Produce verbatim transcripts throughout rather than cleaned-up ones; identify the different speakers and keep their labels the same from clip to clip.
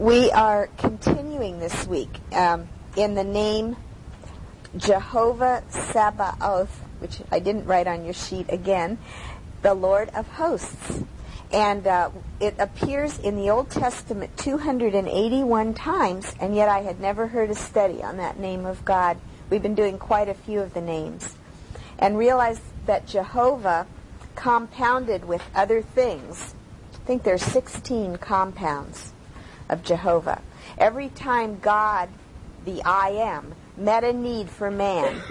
Speaker 1: We are continuing this week um, in the name Jehovah Sabaoth, which I didn't write on your sheet again, the Lord of Hosts. And uh, it appears in the Old Testament two hundred eighty-one times, and yet I had never heard a study on that name of God. We've been doing quite a few of the names. And realized that Jehovah compounded with other things. I think there's sixteen compounds of Jehovah. Every time God, the I Am, met a need for man,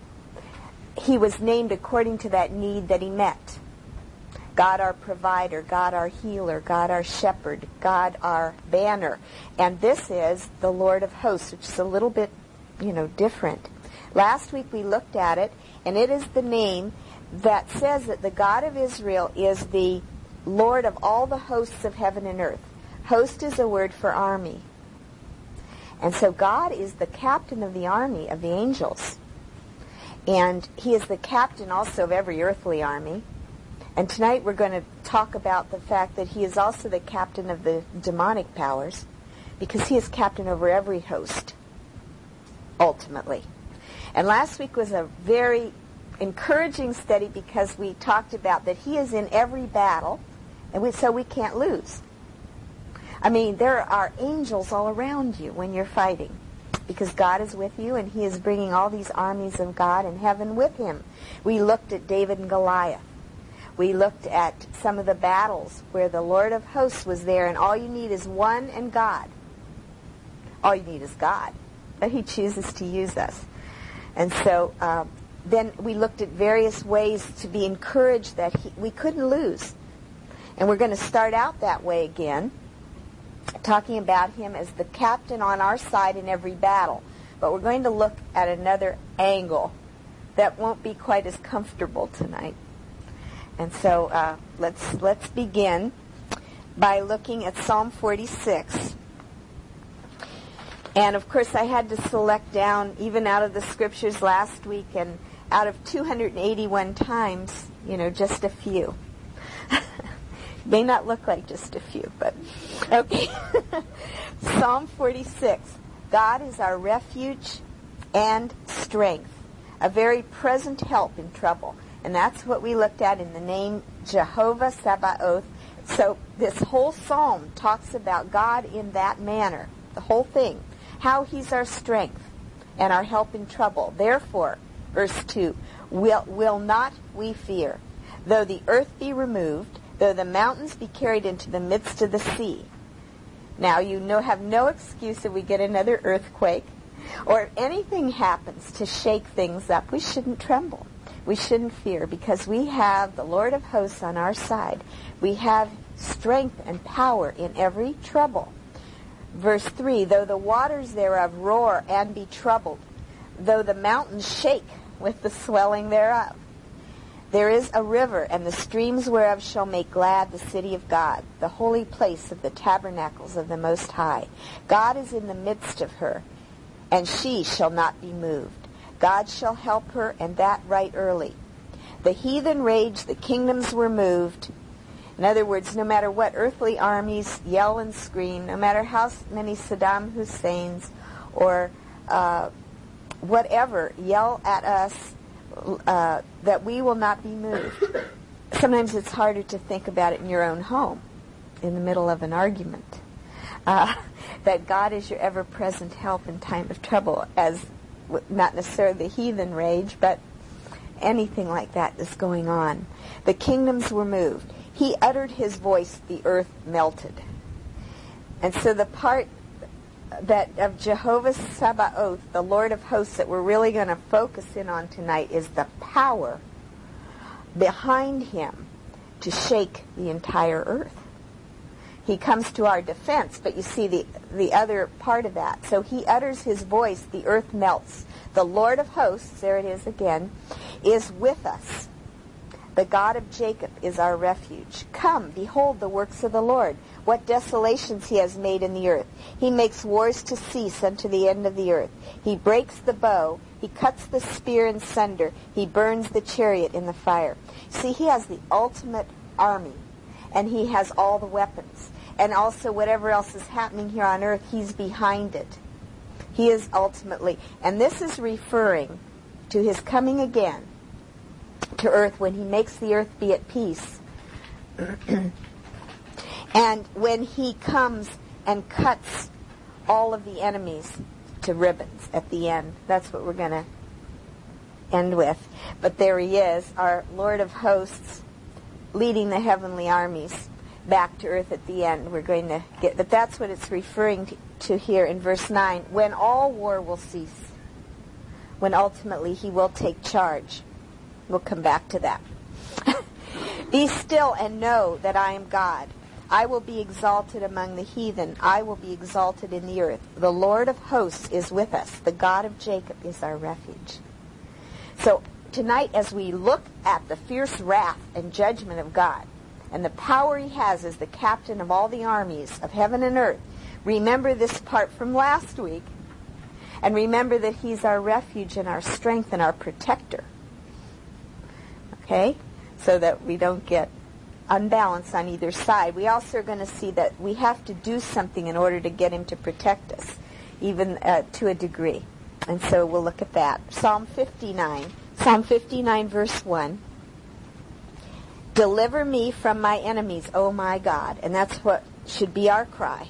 Speaker 1: he was named according to that need that he met. God our provider, God our healer, God our shepherd, God our banner. And this is the Lord of Hosts, which is a little bit, you know, different. Last week we looked at it, and it is the name that says that the God of Israel is the Lord of all the hosts of heaven and earth. Host is a word for army. And so God is the captain of the army of the angels. And he is the captain also of every earthly army. And tonight we're going to talk about the fact that he is also the captain of the demonic powers, because he is captain over every host, ultimately. And last week was a very encouraging study because we talked about that he is in every battle, and we, so we can't lose. I mean, there are angels all around you when you're fighting, because God is with you, and he is bringing all these armies of God in heaven with him. We looked at David and Goliath. We looked at some of the battles where the Lord of Hosts was there, and all you need is one and God. All you need is God, but he chooses to use us. And so uh, then we looked at various ways to be encouraged that he, we couldn't lose. And we're going to start out that way again, talking about him as the captain on our side in every battle. But we're going to look at another angle that won't be quite as comfortable tonight. And so uh, let's let's begin by looking at Psalm forty-six. And of course I had to select down, even out of the scriptures last week, and out of two hundred eighty-one times, you know, just a few. May not look like just a few, but okay. Psalm forty-six. God is our refuge and strength, a very present help in trouble. And that's what we looked at in the name Jehovah Sabaoth. So this whole psalm talks about God in that manner, the whole thing, how he's our strength and our help in trouble. Therefore, verse two, will, will not we fear, though the earth be removed, though the mountains be carried into the midst of the sea. Now, you know, have no excuse if we get another earthquake or if anything happens to shake things up. We shouldn't tremble. We shouldn't fear, because we have the Lord of Hosts on our side. We have strength and power in every trouble. Verse three, though the waters thereof roar and be troubled, though the mountains shake with the swelling thereof. There is a river, and the streams whereof shall make glad the city of God, the holy place of the tabernacles of the Most High. God is in the midst of her, and she shall not be moved. God shall help her, and that right early. The heathen raged, the kingdoms were moved. In other words, no matter what earthly armies yell and scream, no matter how many Saddam Husseins or uh, whatever yell at us, Uh, that we will not be moved. Sometimes it's harder to think about it in your own home, in the middle of an argument. Uh, that God is your ever-present help in time of trouble, as w- not necessarily the heathen rage, but anything like that is going on. The kingdoms were moved. He uttered his voice, the earth melted. And so the part that of Jehovah Sabaoth, the Lord of Hosts, that we're really going to focus in on tonight is the power behind him to shake the entire earth. He comes to our defense, but you see the, the other part of that. So he utters his voice, the earth melts. The Lord of Hosts, there it is again, is with us. The God of Jacob is our refuge. Come, behold the works of the Lord, what desolations he has made in the earth. He makes wars to cease unto the end of the earth. He breaks the bow. He cuts the spear in sunder. He burns the chariot in the fire. See, he has the ultimate army, and he has all the weapons. and also whatever else is happening here on earth, he's behind it. He is ultimately, and this is referring to his coming again to earth when he makes the earth be at peace. And when he comes and cuts all of the enemies to ribbons at the end. That's what we're going to end with. But there he is, our Lord of hosts, leading the heavenly armies back to earth at the end. We're going to get, but that's what it's referring to, to here in verse nine. When all war will cease, when ultimately he will take charge. We'll come back to that. Be still and know that I am God. I will be exalted among the heathen. I will be exalted in the earth. The Lord of hosts is with us. The God of Jacob is our refuge. So tonight, as we look at the fierce wrath and judgment of God and the power he has as the captain of all the armies of heaven and earth, remember this part from last week, and remember that he's our refuge and our strength and our protector. Okay? So that we don't get unbalanced on either side. We also are going to see that we have to do something in order to get him to protect us, even uh, to a degree. And so we'll look at that. Psalm fifty-nine. Psalm fifty-nine, verse one. Deliver me from my enemies, O my God. And that's what should be our cry.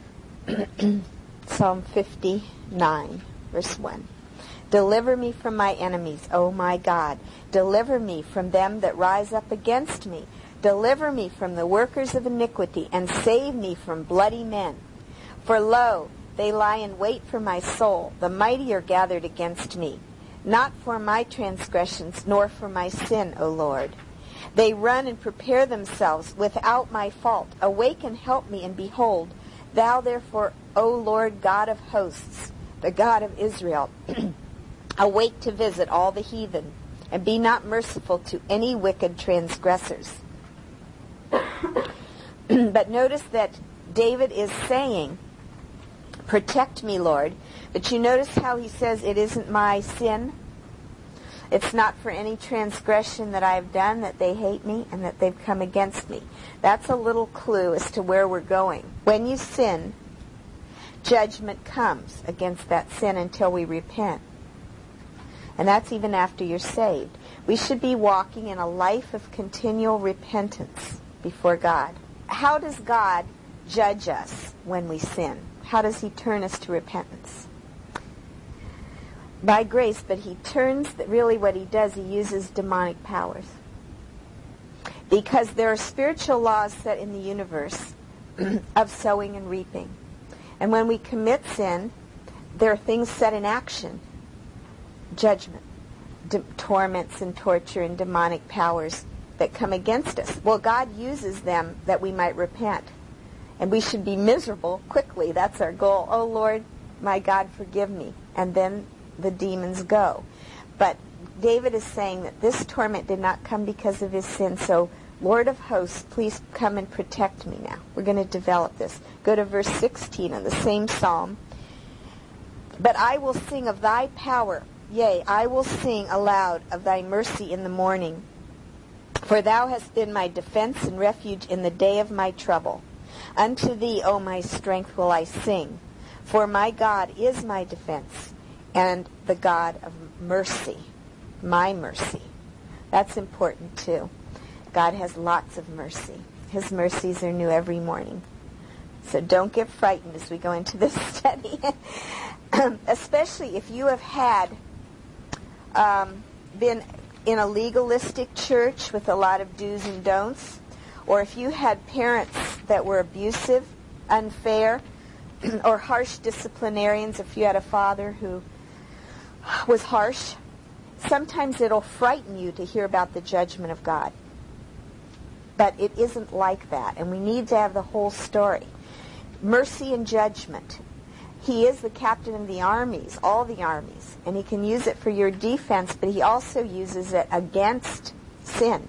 Speaker 1: Psalm fifty-nine, verse one. Deliver me from my enemies, O my God. Deliver me from them that rise up against me. Deliver me from the workers of iniquity, and save me from bloody men. For lo, they lie in wait for my soul. The mighty are gathered against me. Not for my transgressions, nor for my sin, O Lord. They run and prepare themselves without my fault. Awake and help me, and behold, thou therefore, O Lord God of hosts, the God of Israel, awake to visit all the heathen, and be not merciful to any wicked transgressors. But notice that David is saying, protect me, Lord. But you notice how he says it isn't my sin. It's not for any transgression that I've done that they hate me and that they've come against me. That's a little clue as to where we're going. When you sin, judgment comes against that sin until we repent. And that's even after you're saved. We should be walking in a life of continual repentance before God. How does God judge us when we sin? How does he turn us to repentance? By grace, but he turns, really what he does, he uses demonic powers. Because there are spiritual laws set in the universe of sowing and reaping. And when we commit sin, there are things set in action. Judgment, de- torments and torture and demonic powers that come against us. Well, God uses them that we might repent. And we should be miserable quickly. That's our goal. Oh, Lord, my God, forgive me. And then the demons go. But David is saying that this torment did not come because of his sin. So, Lord of hosts, please come and protect me now. We're going to develop this. Go to verse sixteen of the same psalm. But I will sing of thy power. Yea, I will sing aloud of thy mercy in the morning. For thou hast been my defense and refuge in the day of my trouble. Unto thee, O my strength, will I sing. For my God is my defense and the God of mercy. My mercy. That's important too. God has lots of mercy. His mercies are new every morning. So don't get frightened as we go into this study. Especially if you have had um, been in a legalistic church with a lot of do's and don'ts, or if you had parents that were abusive, unfair, or harsh disciplinarians, if you had a father who was harsh, sometimes it'll frighten you to hear about the judgment of God. But it isn't like that, and we need to have the whole story. Mercy and judgment. He is the captain of the armies, all the armies, and he can use it for your defense, but he also uses it against sin.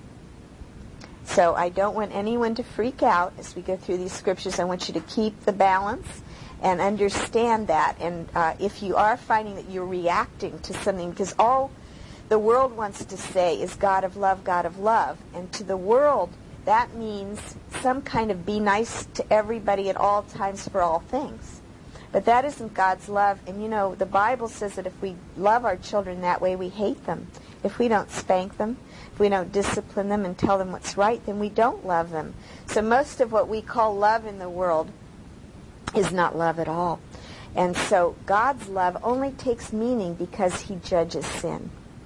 Speaker 1: So I don't want anyone to freak out as we go through these scriptures. I want you to keep the balance and understand that. And uh, if you are finding that you're reacting to something, because all the world wants to say is God of love, God of love, and to the world, that means some kind of be nice to everybody at all times for all things. But that isn't God's love. And you know, the Bible says that if we love our children that way, we hate them. If we don't spank them, if we don't discipline them and tell them what's right, then we don't love them. So most of what we call love in the world is not love at all. And so God's love only takes meaning because he judges sin.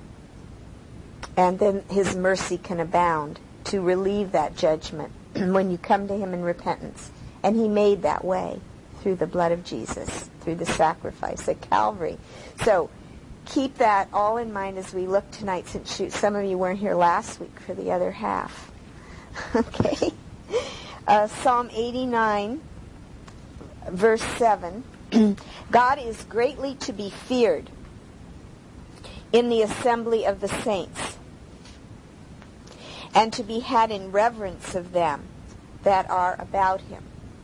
Speaker 1: And then his mercy can abound to relieve that judgment when you come to him in repentance. And he made that way through the blood of Jesus, through the sacrifice at Calvary. So keep that all in mind as we look tonight, since shoot, some of you weren't here last week for the other half. Okay. Uh, Psalm eighty-nine, verse seven. God is greatly to be feared in the assembly of the saints, and to be had in reverence of them that are about him.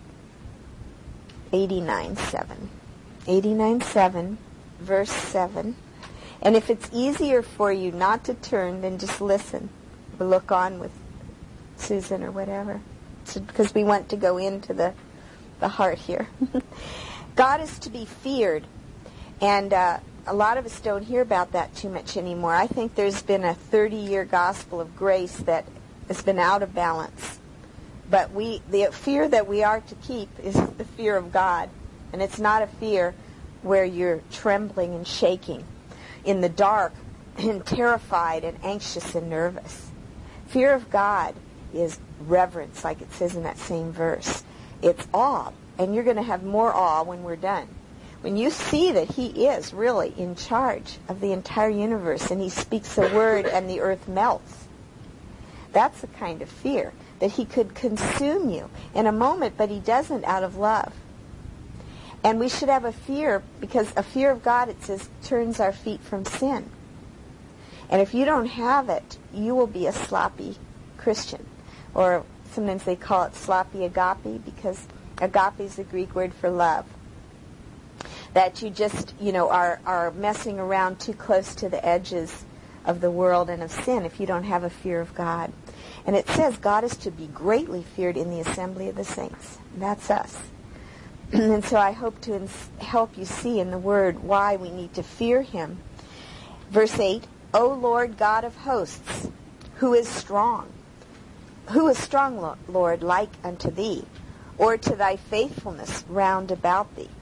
Speaker 1: eighty-nine seven. eighty-nine seven, verse seven. And if it's easier for you not to turn, then just listen. Or look on with Susan or whatever. So, because we want to go into the, the heart here. God is to be feared. And uh, a lot of us don't hear about that too much anymore. I think there's been a thirty-year gospel of grace that has been out of balance. But we, the fear that we are to keep is the fear of God. And it's not a fear where you're trembling and shaking in the dark and terrified and anxious and nervous. Fear of God is reverence, like it says in that same verse. It's awe, and you're going to have more awe when we're done. When you see that he is really in charge of the entire universe and he speaks a word and the earth melts, that's the kind of fear, that he could consume you in a moment, but he doesn't, out of love. And we should have a fear, because a fear of God, it says, turns our feet from sin. And if you don't have it, you will be a sloppy Christian. Or sometimes they call it sloppy agape, because agape is the Greek word for love. That you just, you know, are, are messing around too close to the edges of the world and of sin if you don't have a fear of God. And it says God is to be greatly feared in the assembly of the saints. That's us. And so I hope to ins- help you see in the Word why we need to fear him. Verse eight, O Lord God of hosts, who is strong? Who is strong, Lord, like unto thee, or to thy faithfulness round about thee?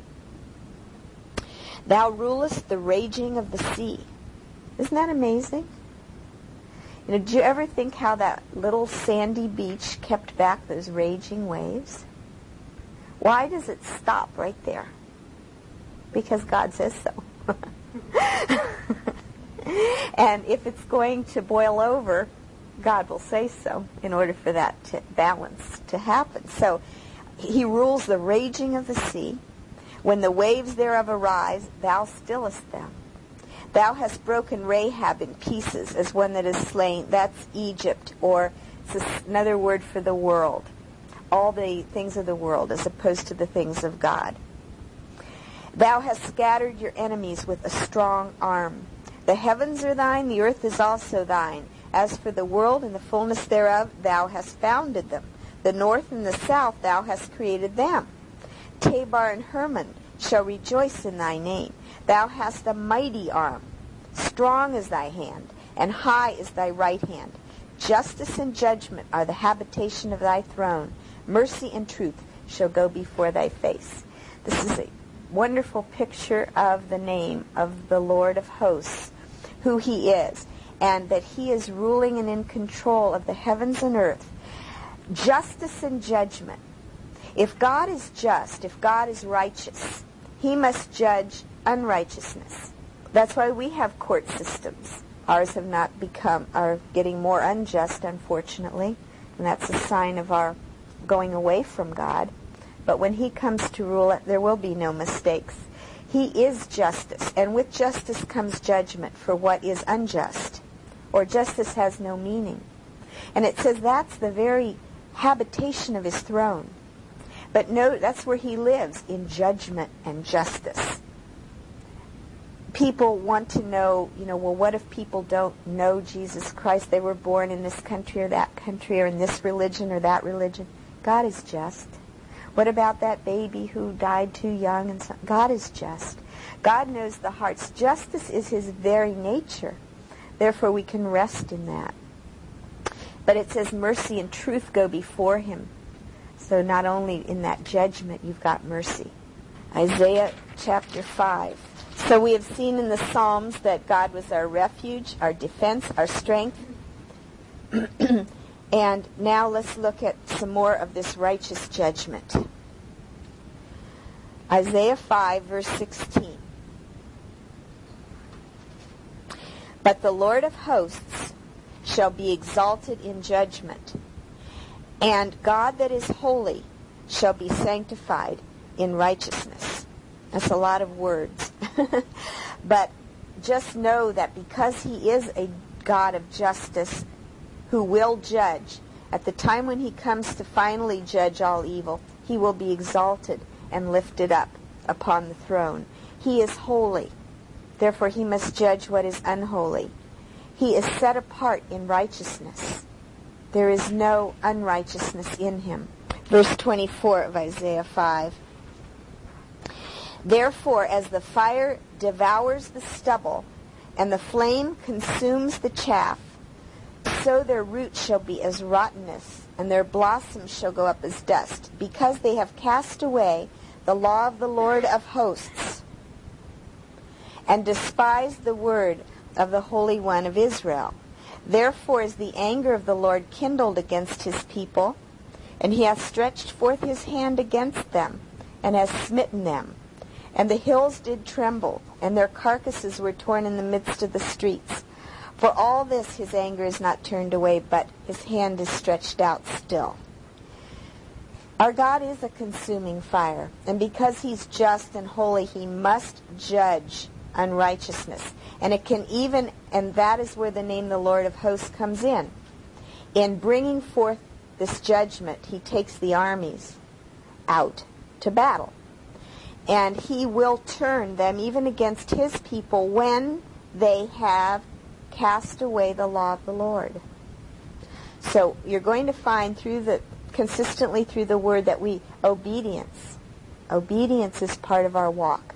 Speaker 1: Thou rulest the raging of the sea. Isn't that amazing? You know, did you ever think how that little sandy beach kept back those raging waves? Why does it stop right there? Because God says so. And if it's going to boil over, God will say so in order for that to balance to happen. So he rules the raging of the sea. When the waves thereof arise, thou stillest them. Thou hast broken Rahab in pieces as one that is slain. That's Egypt, or it's another word for the world. All the things of the world as opposed to the things of God. Thou hast scattered your enemies with a strong arm. The heavens are thine, the earth is also thine. As for the world and the fullness thereof, thou hast founded them. The north and the south, thou hast created them. Tabor and Hermon shall rejoice in thy name. Thou hast a mighty arm. Strong is thy hand, and high is thy right hand. Justice and judgment are the habitation of thy throne. Mercy and truth shall go before thy face. This is a wonderful picture of the name of the Lord of hosts, who he is, and that he is ruling and in control of the heavens and earth. Justice and judgment. If God is just, if God is righteous, he must judge unrighteousness. That's why we have court systems. Ours have not become, are getting more unjust, unfortunately, and that's a sign of our going away from God. But when he comes to rule it, there will be no mistakes. He is justice, and with justice comes judgment for what is unjust, or justice has no meaning. And it says that's the very habitation of his throne. But no, that's where he lives, in judgment and justice. people want to know, you know, well, what if people don't know Jesus Christ? They were born in this country or that country or in this religion or that religion. God is just. What about that baby who died too young? And so, God is just. God knows the hearts. Justice is his very nature. Therefore, we can rest in that. But it says mercy and truth go before him. So not only in that judgment, you've got mercy. Isaiah chapter five. So we have seen in the Psalms that God was our refuge, our defense, our strength. And now let's look at some more of this righteous judgment. Isaiah five, verse sixteen. But the Lord of hosts shall be exalted in judgment, and God that is holy shall be sanctified in righteousness. That's a lot of words. But just know that because he is a God of justice who will judge, at the time when he comes to finally judge all evil, he will be exalted and lifted up upon the throne. He is holy. Therefore, he must judge what is unholy. He is set apart in righteousness. There is no unrighteousness in him. Verse twenty-four of Isaiah five. Therefore, as the fire devours the stubble, and the flame consumes the chaff, so their roots shall be as rottenness, and their blossoms shall go up as dust, because they have cast away the law of the Lord of hosts, and despised the word of the Holy One of Israel. Therefore is the anger of the Lord kindled against his people, and he hath stretched forth his hand against them, and has smitten them. And the hills did tremble, and their carcasses were torn in the midst of the streets. For all this his anger is not turned away, but his hand is stretched out still. Our God is a consuming fire, and because he's just and holy, he must judge unrighteousness. And it can even, and that is where the name the Lord of hosts comes in. In bringing forth this judgment, he takes the armies out to battle. And he will turn them even against his people when they have cast away the law of the Lord. So you're going to find through the consistently through the word that we obedience. Obedience is part of our walk.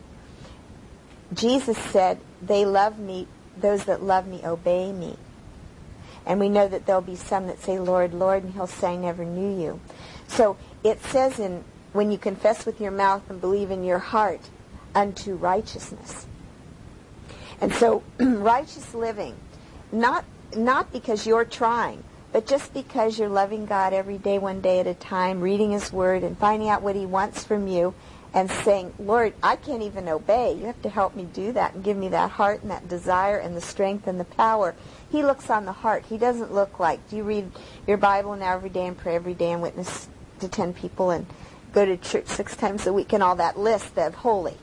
Speaker 1: Jesus said, they love me, those that love me obey me. And we know that there'll be some that say, Lord, Lord, and he'll say, I never knew you. So it says in when you confess with your mouth and believe in your heart unto righteousness. And so righteous living, not not because you're trying, but just because you're loving God every day, one day at a time, reading his word and finding out what he wants from you and saying, Lord, I can't even obey. You have to help me do that and give me that heart and that desire and the strength and the power. He looks on the heart. He doesn't look like, do you read your Bible now every day and pray every day and witness to ten people and go to church six times a week and all that list of holy.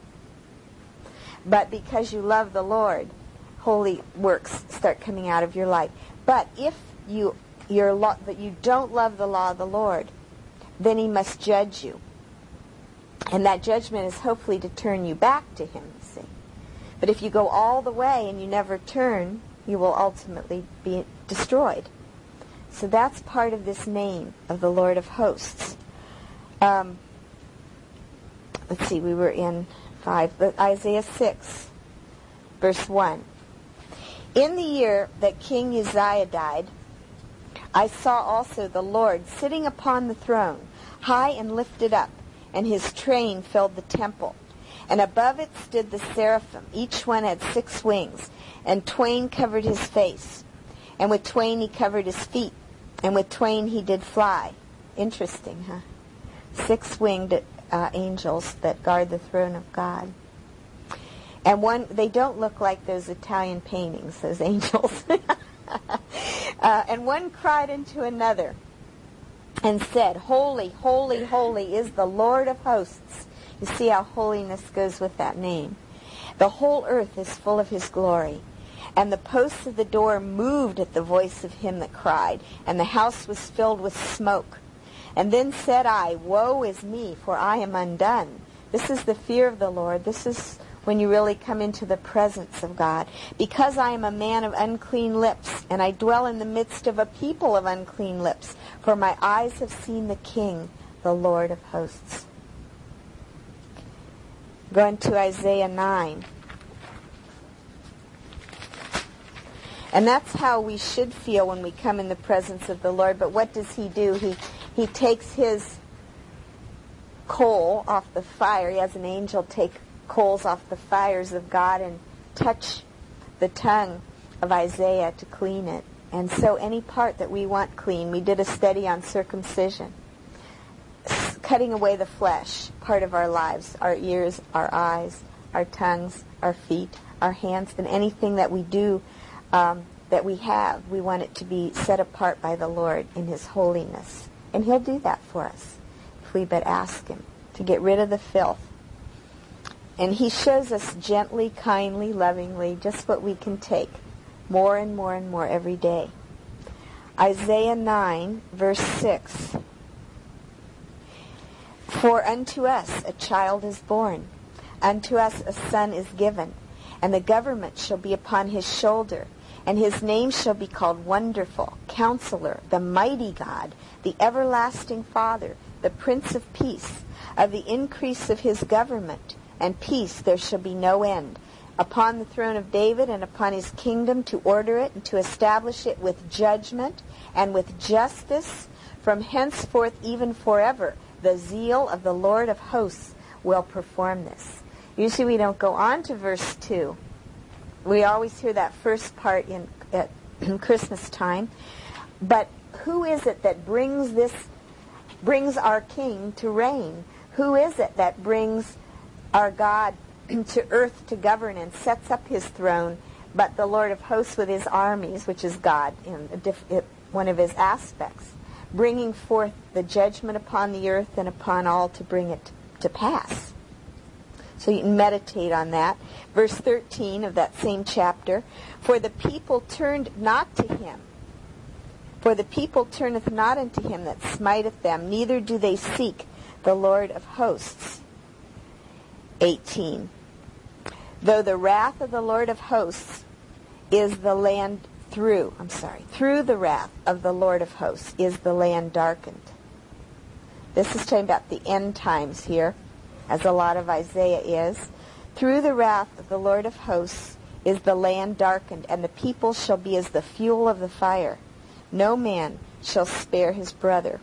Speaker 1: But because you love the Lord, holy works start coming out of your life. But if you you're lo- that you don't love the law of the Lord, then he must judge you. And that judgment is hopefully to turn you back to him, you see. But if you go all the way and you never turn, you will ultimately be destroyed. So that's part of this name of the Lord of hosts. Um, let's see, we were in five, but Isaiah six, verse one. In the year that King Uzziah died, I saw also the Lord sitting upon the throne, high and lifted up, and his train filled the temple. And above it stood the seraphim. Each one had six wings, and twain covered his face, and with twain he covered his feet, and with twain he did fly. Interesting, huh? Six-winged uh, angels that guard the throne of God. And one, they don't look like those Italian paintings, those angels. uh, and one cried unto another and said, Holy, holy, holy is the Lord of hosts. You see how holiness goes with that name. The whole earth is full of his glory. And the posts of the door moved at the voice of him that cried, and the house was filled with smoke. And then said I, Woe is me, for I am undone. This is the fear of the Lord. This is when you really come into the presence of God. Because I am a man of unclean lips, and I dwell in the midst of a people of unclean lips, for my eyes have seen the King, the Lord of hosts. Going to Isaiah nine. And that's how we should feel when we come in the presence of the Lord. But what does he do? He he takes his coal off the fire. He has an angel take coals off the fires of God and touch the tongue of Isaiah to clean it. And so any part that we want clean, we did a study on circumcision. Cutting away the flesh, part of our lives, our ears, our eyes, our tongues, our feet, our hands, and anything that we do Um, that we have, we want it to be set apart by the Lord in his holiness. And he'll do that for us if we but ask him to get rid of the filth. And he shows us gently, kindly, lovingly, just what we can take, more and more and more every day. Isaiah nine, verse six. For unto us a child is born, unto us a son is given, and the government shall be upon his shoulder. And his name shall be called Wonderful, Counselor, the Mighty God, the Everlasting Father, the Prince of Peace. Of the increase of his government and peace there shall be no end, upon the throne of David and upon his kingdom, to order it and to establish it with judgment and with justice from henceforth even forever. The zeal of the Lord of hosts will perform this. Usually we don't go on to verse two. We always hear that first part in at Christmas time. But who is it that brings this, brings our King to reign? Who is it that brings our God to earth to govern and sets up his throne, but the Lord of hosts with his armies, which is God in a diff, it, one of his aspects, bringing forth the judgment upon the earth and upon all to bring it to pass. So you can meditate on that. Verse thirteen of that same chapter. For the people turned not to him. For the people turneth not unto him that smiteth them, neither do they seek the Lord of hosts. eighteen. Though the wrath of the Lord of hosts is the land through, I'm sorry, through the wrath of the Lord of hosts is the land darkened. This is talking about the end times here, as a lot of Isaiah is. Through the wrath of the Lord of hosts is the land darkened, and the people shall be as the fuel of the fire. No man shall spare his brother.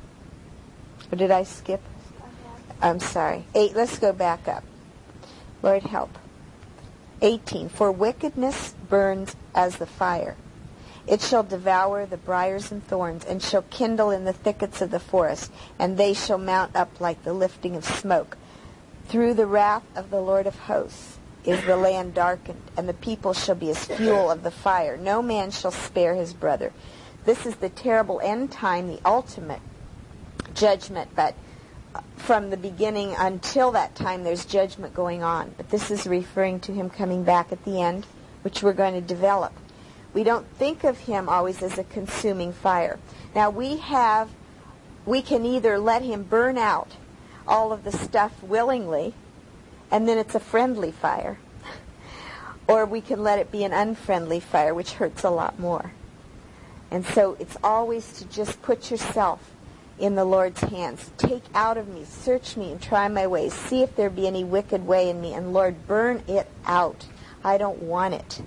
Speaker 1: Or did I skip? I'm sorry. Eight. Let's go back up. Lord help. eighteen. For wickedness burns as the fire. It shall devour the briars and thorns, and shall kindle in the thickets of the forest, and they shall mount up like the lifting of smoke. Through the wrath of the Lord of hosts is the land darkened, and the people shall be as fuel of the fire. No man shall spare his brother. This is the terrible end time, the ultimate judgment, but from the beginning until that time there's judgment going on. But this is referring to him coming back at the end, which we're going to develop. We don't think of him always as a consuming fire. Now we have, we can either let him burn out all of the stuff willingly, and then it's a friendly fire. Or we can let it be an unfriendly fire, which hurts a lot more. And so it's always to just put yourself in the Lord's hands. Take out of me, search me, and try my ways. See if there be any wicked way in me, and Lord, burn it out. I don't want it.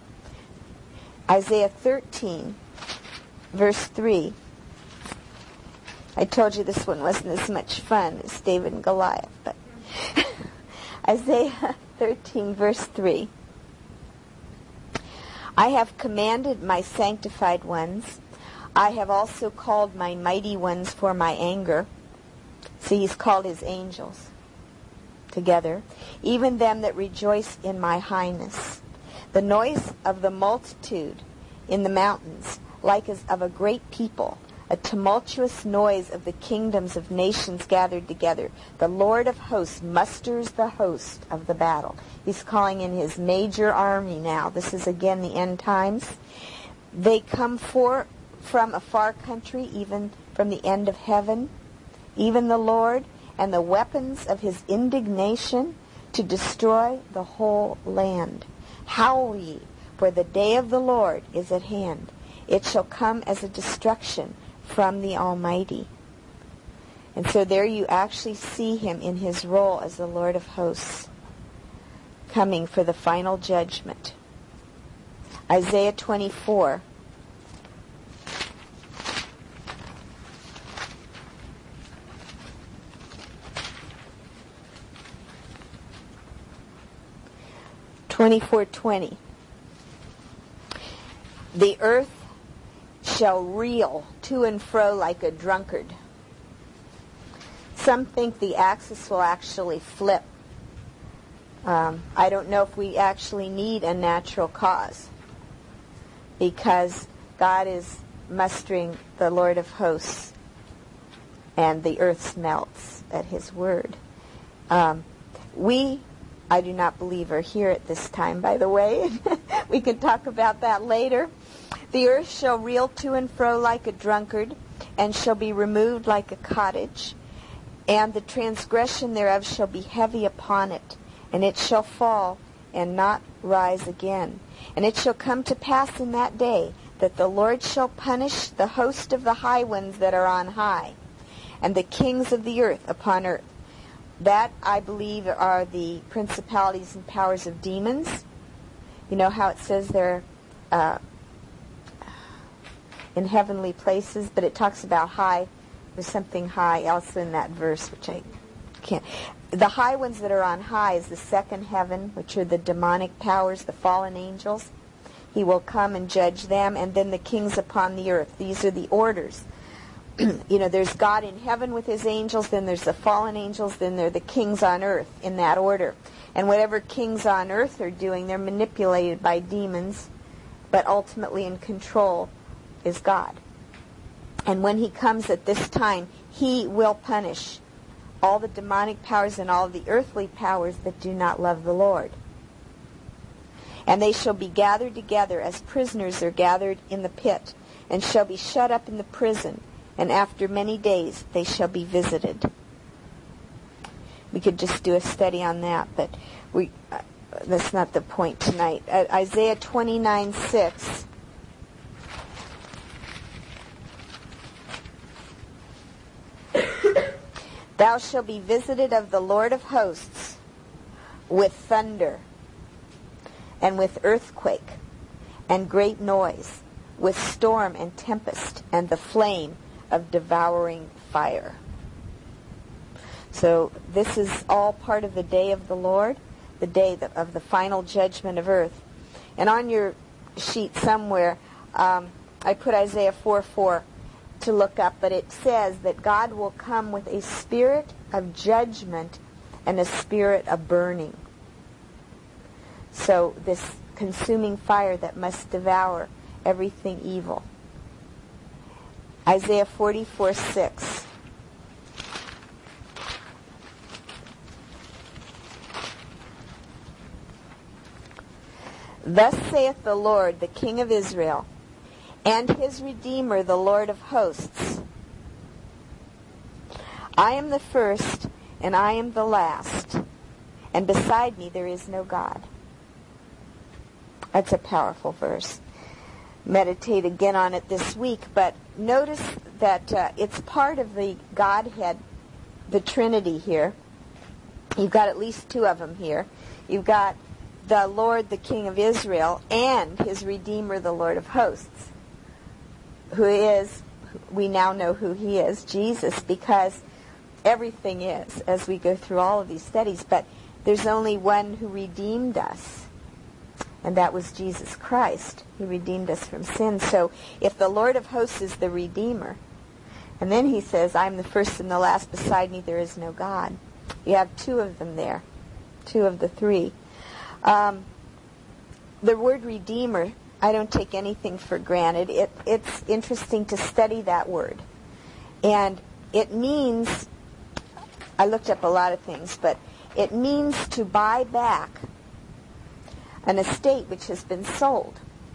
Speaker 1: Isaiah thirteen, verse three. I told you this one wasn't as much fun as David and Goliath, but Isaiah thirteen, verse three. I have commanded my sanctified ones. I have also called my mighty ones for my anger. See, he's called his angels together, even them that rejoice in my highness. The noise of the multitude in the mountains, like as of a great people, a tumultuous noise of the kingdoms of nations gathered together. The Lord of hosts musters the host of the battle. He's calling in his major army now. This is again the end times. They come for, from a far country, even from the end of heaven. Even the Lord and the weapons of his indignation to destroy the whole land. Howl ye, for the day of the Lord is at hand. It shall come as a destruction from the Almighty. And so there you actually see him in his role as the Lord of hosts, coming for the final judgment. Isaiah twenty-four. twenty-four twenty. The earth shall reel to and fro like a drunkard. Some think the axis will actually flip. Um, I don't know if we actually need a natural cause, because God is mustering the Lord of hosts, and the earth melts at his word. Um, we, I do not believe, are here at this time, by the way. We can talk about that later. The earth shall reel to and fro like a drunkard, and shall be removed like a cottage, and the transgression thereof shall be heavy upon it, and it shall fall and not rise again. And it shall come to pass in that day that the Lord shall punish the host of the high ones that are on high, and the kings of the earth upon earth. That, I believe, are the principalities and powers of demons. You know how it says they're uh, in heavenly places, but it talks about high. There's something high also in that verse, which I can't. The high ones that are on high is the second heaven, which are the demonic powers, the fallen angels. He will come and judge them, and then the kings upon the earth. These are the orders. You know, there's God in heaven with his angels, then there's the fallen angels, then there are the kings on earth, in that order. And whatever kings on earth are doing, they're manipulated by demons, but ultimately in control is God. And when he comes at this time, he will punish all the demonic powers and all the earthly powers that do not love the Lord. And they shall be gathered together as prisoners are gathered in the pit, and shall be shut up in the prison, and after many days they shall be visited. We could just do a study on that, but we uh, that's not the point tonight. Uh, Isaiah twenty-nine six. Thou shalt be visited of the Lord of hosts with thunder, and with earthquake, and great noise, with storm and tempest, and the flame of devouring fire. So this is all part of the day of the Lord, the day of the final judgment of earth. And on your sheet somewhere, um, I put Isaiah four four to look up, but it says that God will come with a spirit of judgment and a spirit of burning. So this consuming fire that must devour everything evil. Isaiah forty-four six. Thus saith the Lord, the King of Israel, and his Redeemer, the Lord of hosts. I am the first, and I am the last, and beside me there is no God. That's a powerful verse. Meditate again on it this week, but notice that uh, it's part of the Godhead, the Trinity here. You've got at least two of them here. You've got the Lord, the King of Israel, and his Redeemer, the Lord of hosts, who is, we now know who he is, Jesus, because everything is, as we go through all of these studies, but there's only one who redeemed us, and that was Jesus Christ. He redeemed us from sin. So if the Lord of hosts is the Redeemer, and then he says, I'm the first and the last, beside me there is no God. You have two of them there, two of the three. Um, the word Redeemer, I don't take anything for granted. It, it's interesting to study that word. And it means, I looked up a lot of things, but it means to buy back an estate which has been sold.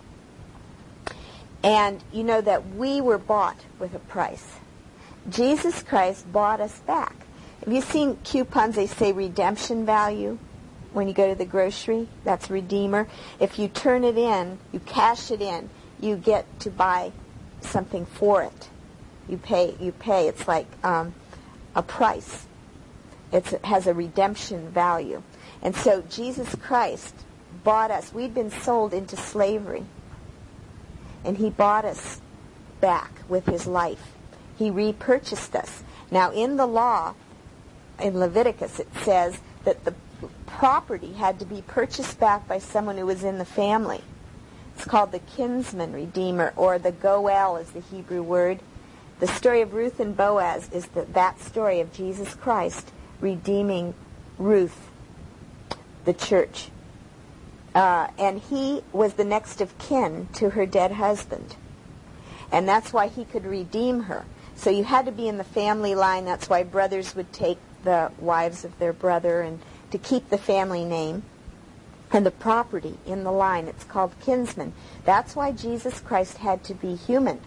Speaker 1: And you know that we were bought with a price. Jesus Christ bought us back. Have you seen coupons? They say redemption value. when you go to the grocery. That's Redeemer. If you turn it in, you cash it in, you get to buy something for it. You pay. You pay. It's like um, a price. It's, it has a redemption value. And so Jesus Christ bought us. We'd been sold into slavery. And he bought us back with his life. He repurchased us. Now in the law, in Leviticus, it says that the property had to be purchased back by someone who was in the family. It's called the kinsman redeemer, or the goel is the Hebrew word. The story of Ruth and Boaz is the, that story of Jesus Christ redeeming Ruth, the church. Uh, and he was the next of kin to her dead husband. And that's why he could redeem her. So you had to be in the family line. That's why brothers would take the wives of their brother, and to keep the family name and the property in the line. It's called kinsman. That's why Jesus Christ had to be human.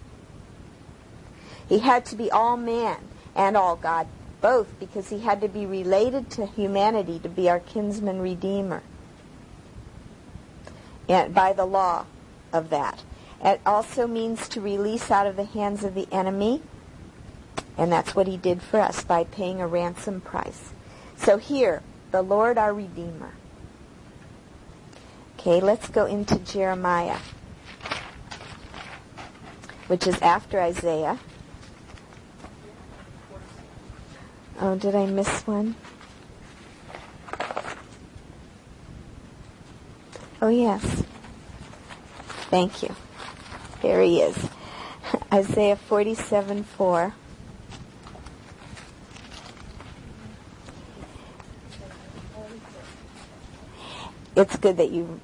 Speaker 1: He had to be all man and all God, both, because he had to be related to humanity to be our kinsman redeemer. And by the law of that. It also means to release out of the hands of the enemy. And that's what he did for us by paying a ransom price. So here, the Lord our Redeemer. Okay, let's go into Jeremiah, which is after Isaiah. Oh, did I miss one? Oh, yes. Thank you. There he is. Isaiah forty-seven four. It's good that you...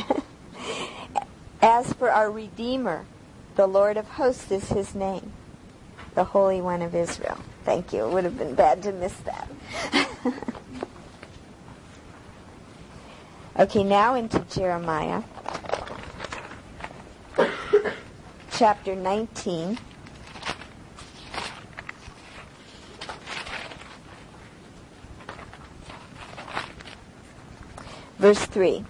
Speaker 1: As for our Redeemer, the Lord of hosts is his name, the Holy One of Israel. Thank you. It would have been bad to miss that. Okay, now into Jeremiah, chapter nineteen. Verse three.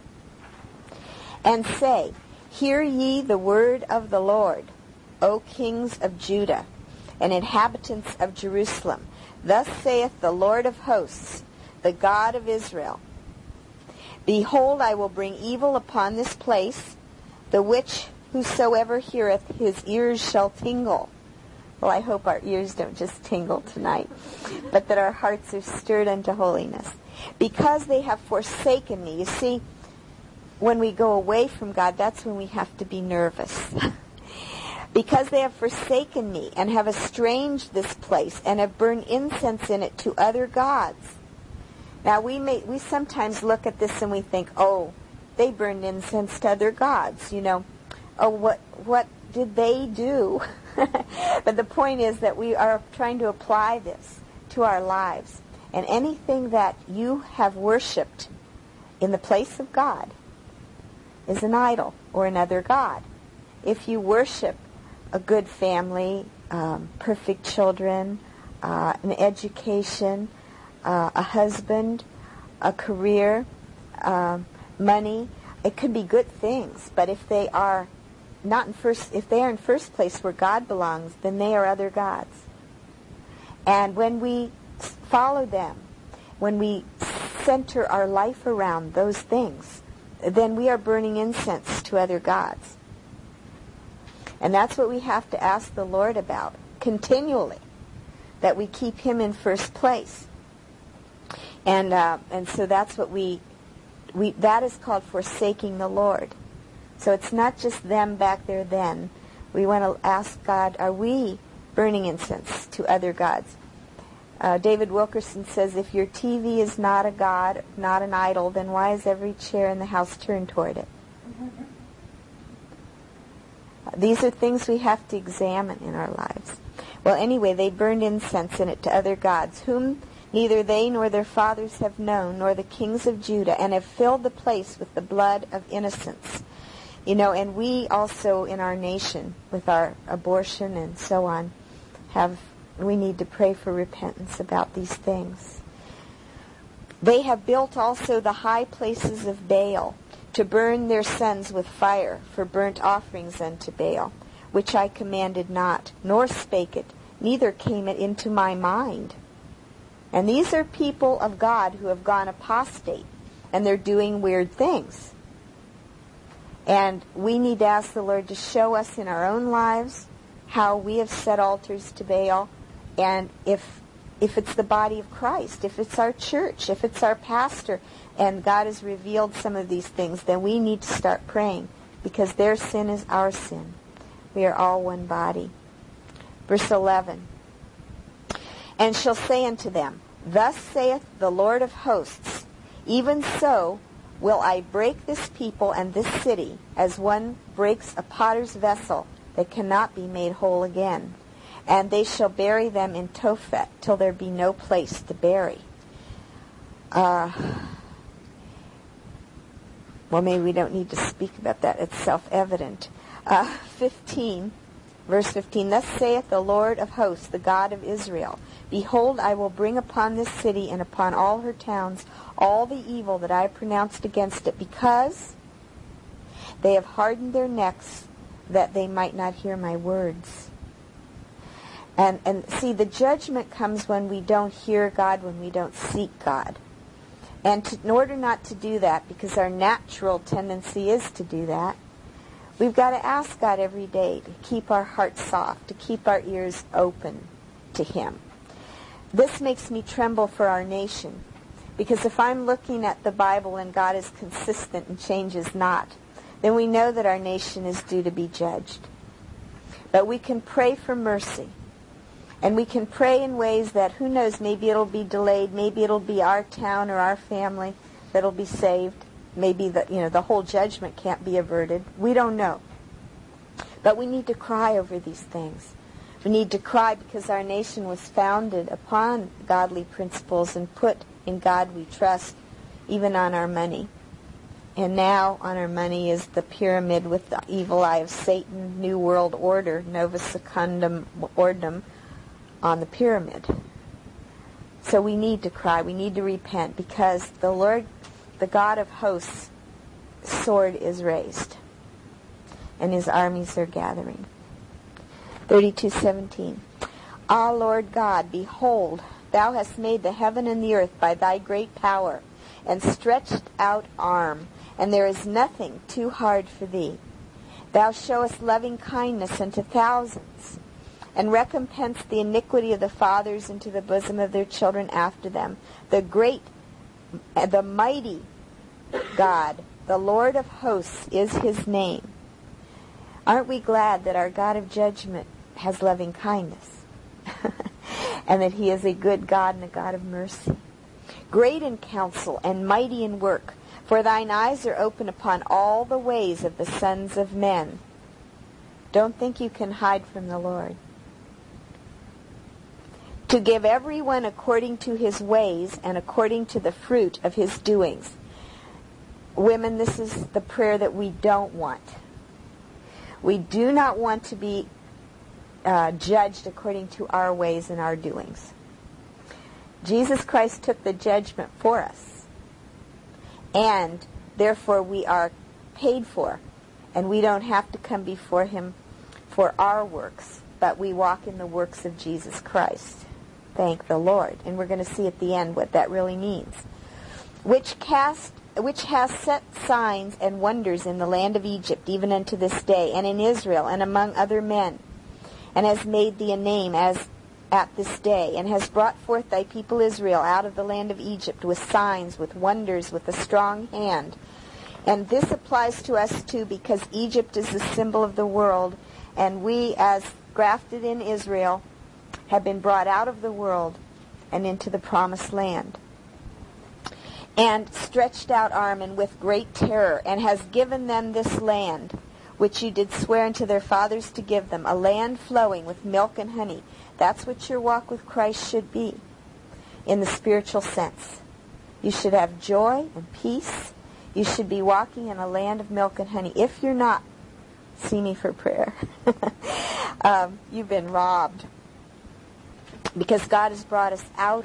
Speaker 1: And say, hear ye the word of the Lord, O kings of Judah, and inhabitants of Jerusalem. Thus saith the Lord of hosts, the God of Israel. Behold, I will bring evil upon this place, the which whosoever heareth his ears shall tingle. Well, I hope our ears don't just tingle tonight, but that our hearts are stirred unto holiness. Because they have forsaken me. You see, when we go away from God, that's when we have to be nervous. Because they have forsaken me and have estranged this place and have burned incense in it to other gods. Now, we may we sometimes look at this and we think, oh, they burned incense to other gods, you know. Oh, what what did they do? But the point is that we are trying to apply this to our lives. And anything that you have worshipped in the place of God is an idol or another god. If you worship a good family, um, perfect children, uh, an education, uh, a husband, a career, um, money, it could be good things. But if they are not in first, if they are in first place where God belongs, then they are other gods. And when we follow them, when we center our life around those things, then we are burning incense to other gods. And that's what we have to ask the Lord about continually, that we keep him in first place. And uh, and so that's what we, we, that is called forsaking the Lord. So it's not just them back there then. We want to ask God, are we burning incense to other gods? Uh, David Wilkerson says, if your T V is not a god, not an idol, then why is every chair in the house turned toward it? Mm-hmm. Uh, these are things we have to examine in our lives. Well, anyway, they burned incense in it to other gods, whom neither they nor their fathers have known, nor the kings of Judah, and have filled the place with the blood of innocents. You know, and we also in our nation, with our abortion and so on, have... we need to pray for repentance about these things. They have built also the high places of Baal, to burn their sons with fire for burnt offerings unto Baal, which I commanded not, nor spake it, neither came it into my mind. And these are people of God who have gone apostate, and they're doing weird things. And we need to ask the Lord to show us in our own lives how we have set altars to Baal, and if if it's the body of Christ, if it's our church, if it's our pastor, and God has revealed some of these things, then we need to start praying, because their sin is our sin. We are all one body. Verse eleven. And shall say unto them, Thus saith the Lord of hosts, even so will I break this people and this city, as one breaks a potter's vessel that cannot be made whole again. And they shall bury them in Tophet, till there be no place to bury. Uh, well, maybe we don't need to speak about that. It's self-evident. Uh, fifteen, verse fifteen, Thus saith the Lord of hosts, the God of Israel, Behold, I will bring upon this city and upon all her towns all the evil that I have pronounced against it, because they have hardened their necks, that they might not hear my words. And, and see, the judgment comes when we don't hear God, when we don't seek God. And to, in order not to do that, because our natural tendency is to do that, we've got to ask God every day to keep our hearts soft, to keep our ears open to Him. This makes me tremble for our nation, because if I'm looking at the Bible and God is consistent and changes not, then we know that our nation is due to be judged. But we can pray for mercy. And we can pray in ways that, who knows, maybe it'll be delayed, maybe it'll be our town or our family that'll be saved. Maybe the, you know, the whole judgment can't be averted. We don't know. But we need to cry over these things. We need to cry because our nation was founded upon godly principles and put in God we trust, even on our money. And now on our money is the pyramid with the evil eye of Satan, New World Order, Novus Secundum Ordinum, on the pyramid. So we need to cry, we need to repent, because the Lord, the God of hosts, sword is raised, and His armies are gathering. thirty-two seventeen. Ah, Lord God, behold, Thou hast made the heaven and the earth by Thy great power, and stretched out arm, and there is nothing too hard for Thee. Thou showest loving kindness unto thousands, and recompense the iniquity of the fathers into the bosom of their children after them. The great, the mighty God, the Lord of hosts is His name. Aren't we glad that our God of judgment has loving kindness? And that He is a good God and a God of mercy. Great in counsel and mighty in work, for Thine eyes are open upon all the ways of the sons of men. Don't think you can hide from the Lord. To give everyone according to his ways and according to the fruit of his doings. Women, this is the prayer that we don't want. We do not want to be uh, judged according to our ways and our doings. Jesus Christ took the judgment for us, and therefore we are paid for, and we don't have to come before Him for our works, but we walk in the works of Jesus Christ. Thank the Lord. And we're going to see at the end what that really means. Which cast, which has set signs and wonders in the land of Egypt, even unto this day, and in Israel, and among other men, and has made thee a name as at this day, and has brought forth thy people Israel out of the land of Egypt with signs, with wonders, with a strong hand. And this applies to us too, because Egypt is the symbol of the world, and we, as grafted in Israel, have been brought out of the world and into the promised land. And stretched out arm, and with great terror, and has given them this land, which you did swear unto their fathers to give them, a land flowing with milk and honey. That's what your walk with Christ should be, in the spiritual sense. You should have joy and peace. You should be walking in a land of milk and honey. If you're not, see me for prayer. um, you've been robbed. Because God has brought us out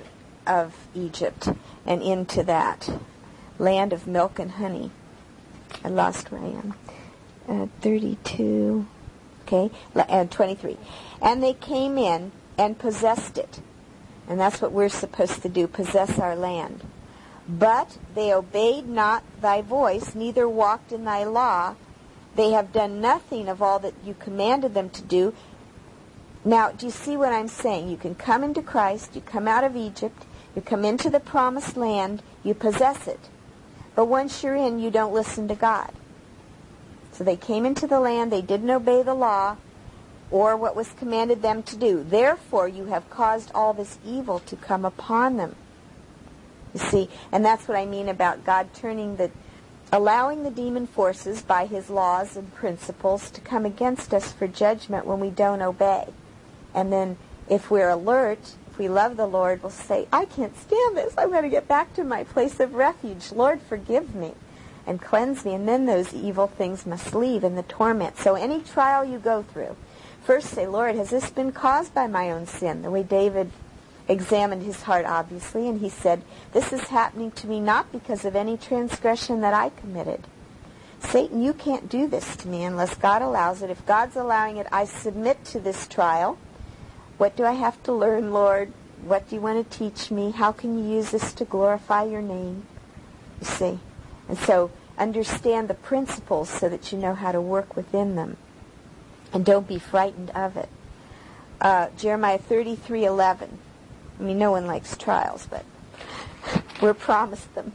Speaker 1: of Egypt and into that land of milk and honey. I lost where I am. Uh, thirty-two, okay, and twenty-three. And they came in and possessed it. And that's what we're supposed to do, possess our land. But they obeyed not thy voice, neither walked in thy law. They have done nothing of all that you commanded them to do. Now, do you see what I'm saying? You can come into Christ, you come out of Egypt, you come into the promised land, you possess it. But once you're in, you don't listen to God. So they came into the land, they didn't obey the law or what was commanded them to do. Therefore, you have caused all this evil to come upon them. You see, and that's what I mean about God turning the, allowing the demon forces by his laws and principles to come against us for judgment when we don't obey. And then if we're alert, if we love the Lord, we'll say, I can't stand this. I'm going to get back to my place of refuge. Lord, forgive me and cleanse me. And then those evil things must leave in the torment. So any trial you go through, first say, Lord, has this been caused by my own sin? The way David examined his heart, obviously, and he said, this is happening to me not because of any transgression that I committed. Satan, you can't do this to me unless God allows it. If God's allowing it, I submit to this trial. What do I have to learn, Lord? What do you want to teach me? How can you use this to glorify your name? You see? And so understand the principles so that you know how to work within them. And don't be frightened of it. Uh, Jeremiah thirty-three eleven. I mean, no one likes trials, but we're promised them.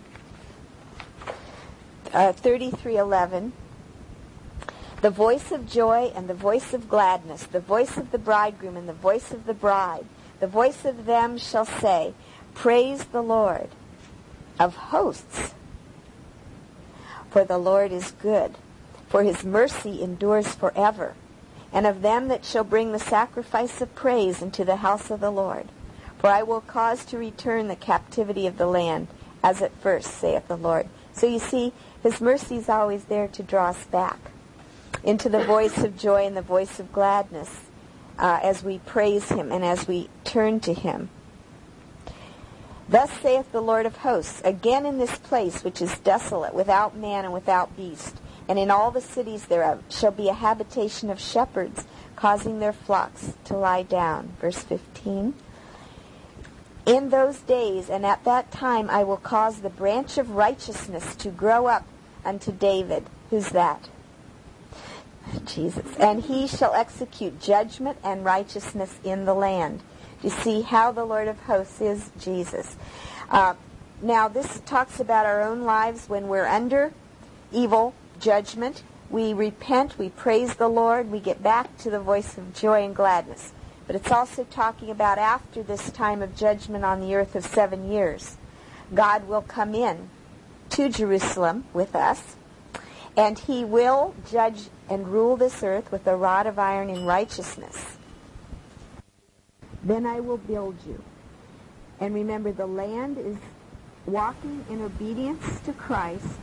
Speaker 1: Uh, thirty-three eleven. The voice of joy and the voice of gladness, the voice of the bridegroom and the voice of the bride, the voice of them shall say, praise the Lord of hosts. For the Lord is good, for his mercy endures forever. And of them that shall bring the sacrifice of praise into the house of the Lord. For I will cause to return the captivity of the land, as at first, saith the Lord. So you see, his mercy is always there to draw us back into the voice of joy and the voice of gladness uh, as we praise him and as we turn to him. Thus saith the Lord of hosts, again in this place which is desolate, without man and without beast, and in all the cities thereof shall be a habitation of shepherds, causing their flocks to lie down. Verse fifteen. In those days and at that time I will cause the branch of righteousness to grow up unto David. Who's that? Jesus. And he shall execute judgment and righteousness in the land. Do you see how the Lord of hosts is? Jesus. Uh, now this talks about our own lives when we're under evil judgment. We repent, we praise the Lord, we get back to the voice of joy and gladness. But it's also talking about after this time of judgment on the earth of seven years. God will come in to Jerusalem with us, and he will judge and rule this earth with a rod of iron in righteousness. Then I will build you. And remember, the land is walking in obedience to Christ,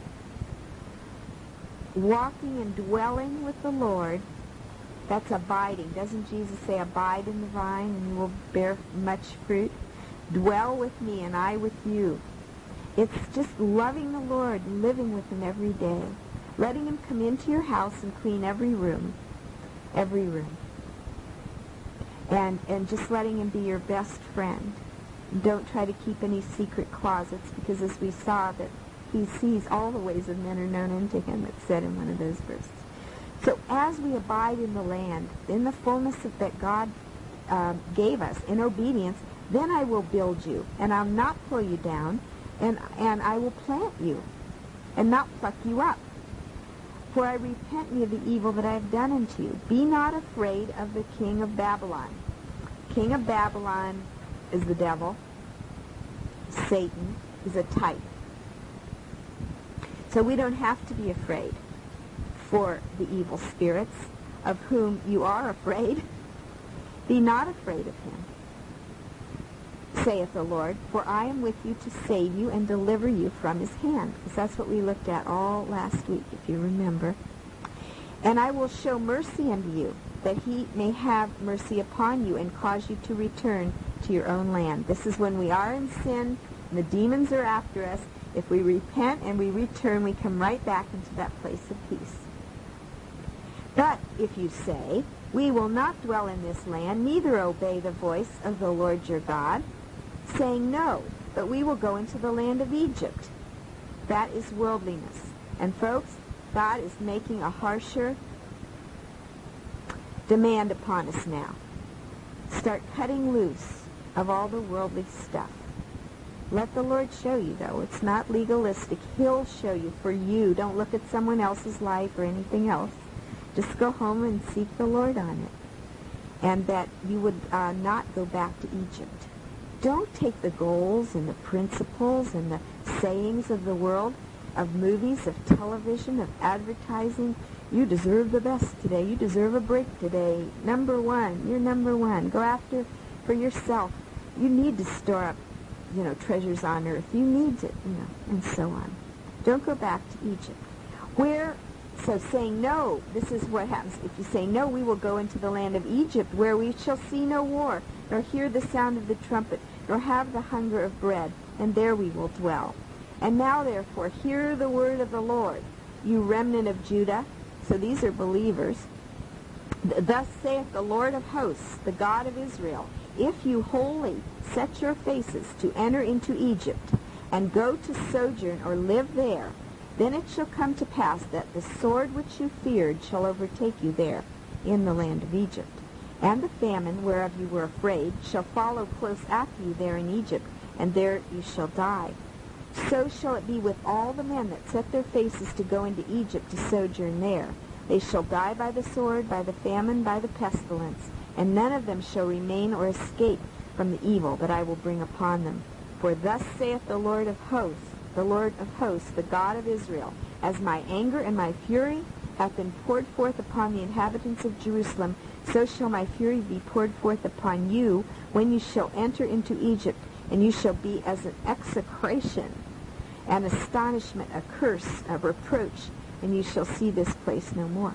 Speaker 1: walking and dwelling with the Lord. That's abiding. Doesn't Jesus say, abide in the vine and you will bear much fruit? Dwell with me and I with you. It's just loving the Lord, living with him every day. Letting him come into your house and clean every room. Every room. And, and just letting him be your best friend. Don't try to keep any secret closets, because as we saw, that he sees all the ways of men are known unto him, it's said in one of those verses. So as we abide in the land, in the fullness of that God uh, gave us, in obedience, then I will build you, and I'll not pull you down, and, and I will plant you, and not pluck you up. For I repent me of the evil that I have done unto you. Be not afraid of the king of Babylon. King of Babylon is the devil. Satan is a type. So we don't have to be afraid for the evil spirits, of whom you are afraid. Be not afraid of him, saith the Lord, for I am with you to save you and deliver you from his hand. Because that's what we looked at all last week, if you remember. And I will show mercy unto you, that he may have mercy upon you and cause you to return to your own land. This is when we are in sin, and the demons are after us. If we repent and we return, we come right back into that place of peace. But if you say, we will not dwell in this land, neither obey the voice of the Lord your God, saying, no, but we will go into the land of Egypt. That is worldliness. And folks, God is making a harsher demand upon us now. Start cutting loose of all the worldly stuff. Let the Lord show you, though. It's not legalistic. He'll show you for you. Don't look at someone else's life or anything else. Just go home and seek the Lord on it. And that you would uh, not go back to Egypt. Don't take the goals and the principles and the sayings of the world, of movies, of television, of advertising. You deserve the best today. You deserve a break today. Number one. You're number one. Go after for yourself. You need to store up, you know, treasures on earth. You need to, you know, and so on. Don't go back to Egypt. Where, so saying no, this is what happens. If you say no, we will go into the land of Egypt, where we shall see no war, nor hear the sound of the trumpet, nor have the hunger of bread, and there we will dwell. And now, therefore, hear the word of the Lord, you remnant of Judah. So these are believers. Thus saith the Lord of hosts, the God of Israel, if you wholly set your faces to enter into Egypt, and go to sojourn or live there, then it shall come to pass that the sword which you feared shall overtake you there in the land of Egypt. And the famine whereof you were afraid shall follow close after you there in Egypt, and there you shall die. So shall it be with all the men that set their faces to go into Egypt to sojourn there. They shall die by the sword, by the famine, by the pestilence, and none of them shall remain or escape from the evil that I will bring upon them. For thus saith the Lord of hosts, the Lord of hosts, the God of Israel, as my anger and my fury hath been poured forth upon the inhabitants of Jerusalem, so shall my fury be poured forth upon you when you shall enter into Egypt, and you shall be as an execration, an astonishment, a curse, a reproach, and you shall see this place no more.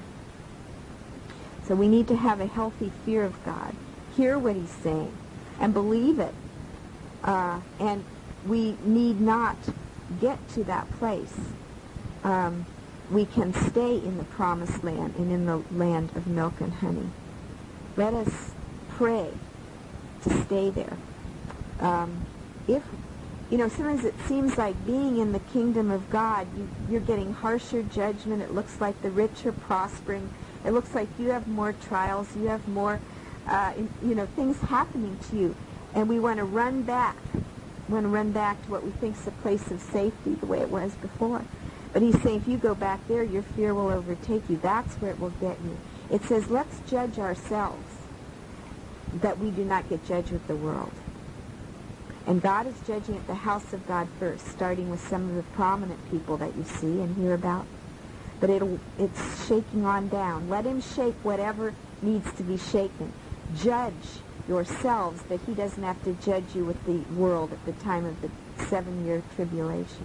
Speaker 1: So we need to have a healthy fear of God. Hear what he's saying and believe it. Uh, and we need not get to that place. Um, we can stay in the promised land and in the land of milk and honey. Let us pray to stay there. Um, if, you know, sometimes it seems like being in the kingdom of God, you, you're getting harsher judgment. It looks like the rich are prospering. It looks like you have more trials. You have more, uh, you know, things happening to you. And we want to run back. We want to run back to what we think is a place of safety, the way it was before. But he's saying if you go back there, your fear will overtake you. That's where it will get you. It says, let's judge ourselves, that we do not get judged with the world. And God is judging at the house of God first, starting with some of the prominent people that you see and hear about. But it'll, it's shaking on down. Let him shake whatever needs to be shaken. Judge yourselves that he doesn't have to judge you with the world at the time of the seven-year tribulation.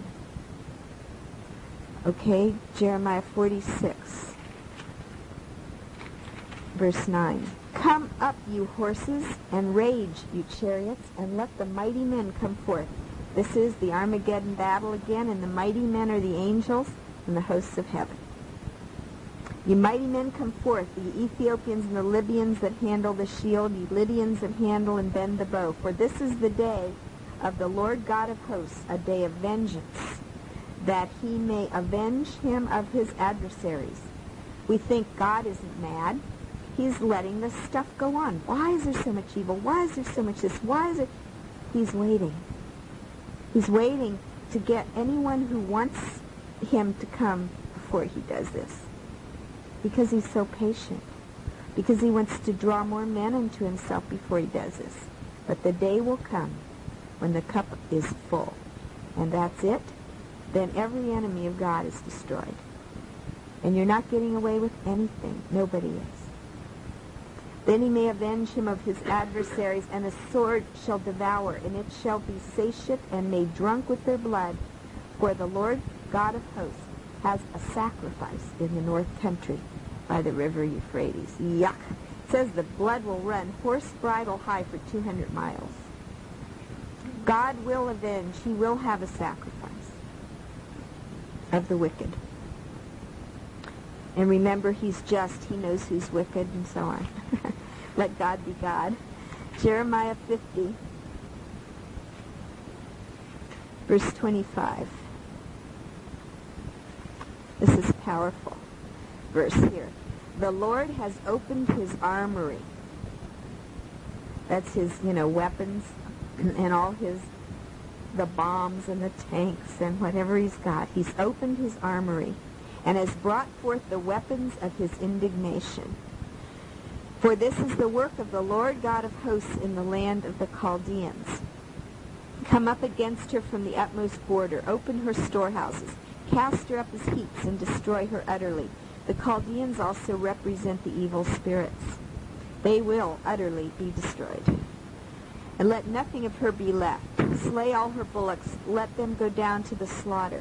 Speaker 1: Okay, Jeremiah forty-six, verse nine. Come up, you horses, and rage, you chariots, and let the mighty men come forth. This is the Armageddon battle again, and the mighty men are the angels and the hosts of heaven. You mighty men come forth, the Ethiopians and the Libyans that handle the shield, you Lydians that handle and bend the bow. For this is the day of the Lord God of hosts, a day of vengeance, that he may avenge him of his adversaries. We think God isn't mad. He's letting this stuff go on. Why is there so much evil? Why is there so much this? Why is it? He's waiting. He's waiting to get anyone who wants him to come before he does this. Because he's so patient. Because he wants to draw more men into himself before he does this. But the day will come when the cup is full. And that's it. Then every enemy of God is destroyed. And you're not getting away with anything. Nobody is. Then he may avenge him of his adversaries, and a sword shall devour, and it shall be satiate and made drunk with their blood. For the Lord God of hosts has a sacrifice in the north country by the river Euphrates. Yuck. It says the blood will run horse bridle high for two hundred miles. God will avenge. He will have a sacrifice of the wicked. And remember, he's just. He knows who's wicked and so on. Let God be God. Jeremiah fifty, verse twenty-five. This is powerful verse here. The Lord has opened his armory. That's his, you know, weapons and all his, the bombs and the tanks and whatever he's got. He's opened his armory and has brought forth the weapons of his indignation. For this is the work of the Lord God of hosts in the land of the Chaldeans. Come up against her from the utmost border, open her storehouses, cast her up as heaps, and destroy her utterly. The Chaldeans also represent the evil spirits. They will utterly be destroyed. And let nothing of her be left. Slay all her bullocks, let them go down to the slaughter.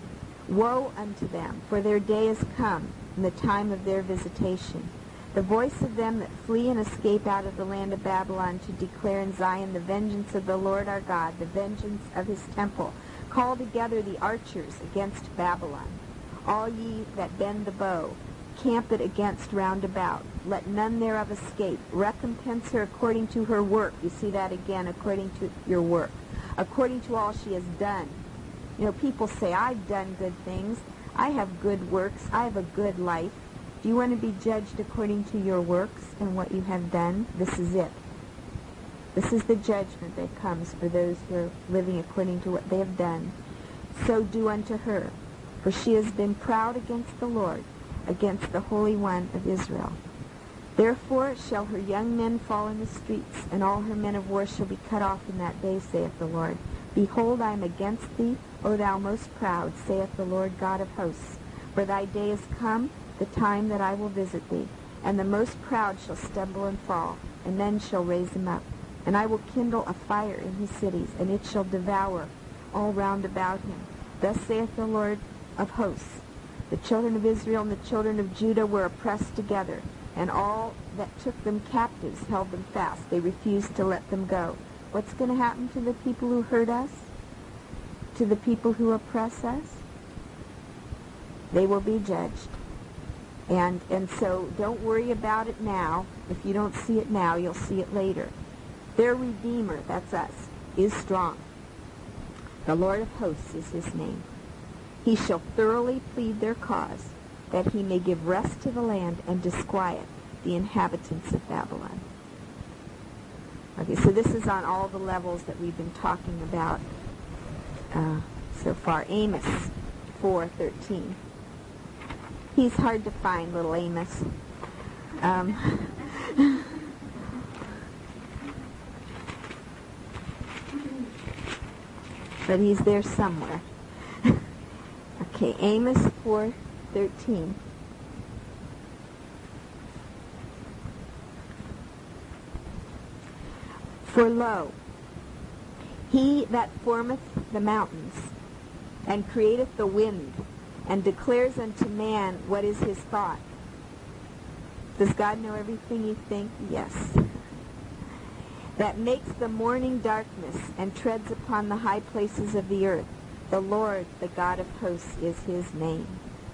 Speaker 1: Woe unto them, for their day is come, and the time of their visitation. The voice of them that flee and escape out of the land of Babylon, to declare in Zion the vengeance of the Lord our God, the vengeance of his temple. Call together the archers against Babylon. All ye that bend the bow, camp it against round about. Let none thereof escape. Recompense her according to her work. You see that again, according to your work. According to all she has done. You know, people say, I've done good things. I have good works. I have a good life. Do you want to be judged according to your works and what you have done? This is it. This is the judgment that comes for those who are living according to what they have done. So do unto her, for she has been proud against the Lord, against the Holy One of Israel. Therefore shall her young men fall in the streets, and all her men of war shall be cut off in that day, saith the Lord. Behold, I am against thee, O thou most proud, saith the Lord God of hosts. For thy day is come, the time that I will visit thee, and the most proud shall stumble and fall, and men shall raise him up. And I will kindle a fire in his cities, and it shall devour all round about him. Thus saith the Lord of hosts. The children of Israel and the children of Judah were oppressed together, and all that took them captives held them fast. They refused to let them go. What's going to happen to the people who hurt us? To the people who oppress us? They will be judged. And and so don't worry about it now. If you don't see it now, you'll see it later. Their Redeemer, that's us, is strong. The Lord of hosts is his name. He shall thoroughly plead their cause, that he may give rest to the land and disquiet the inhabitants of Babylon. Okay, so this is on all the levels that we've been talking about uh, so far. Amos four thirteen. He's hard to find, little Amos. Um, but he's there somewhere. Okay, Amos four thirteen. For lo, he that formeth the mountains, and createth the wind, and declares unto man what is his thought. Does God know everything you think? Yes. That makes the morning darkness, and treads upon the high places of the earth. The Lord, the God of hosts, is his name.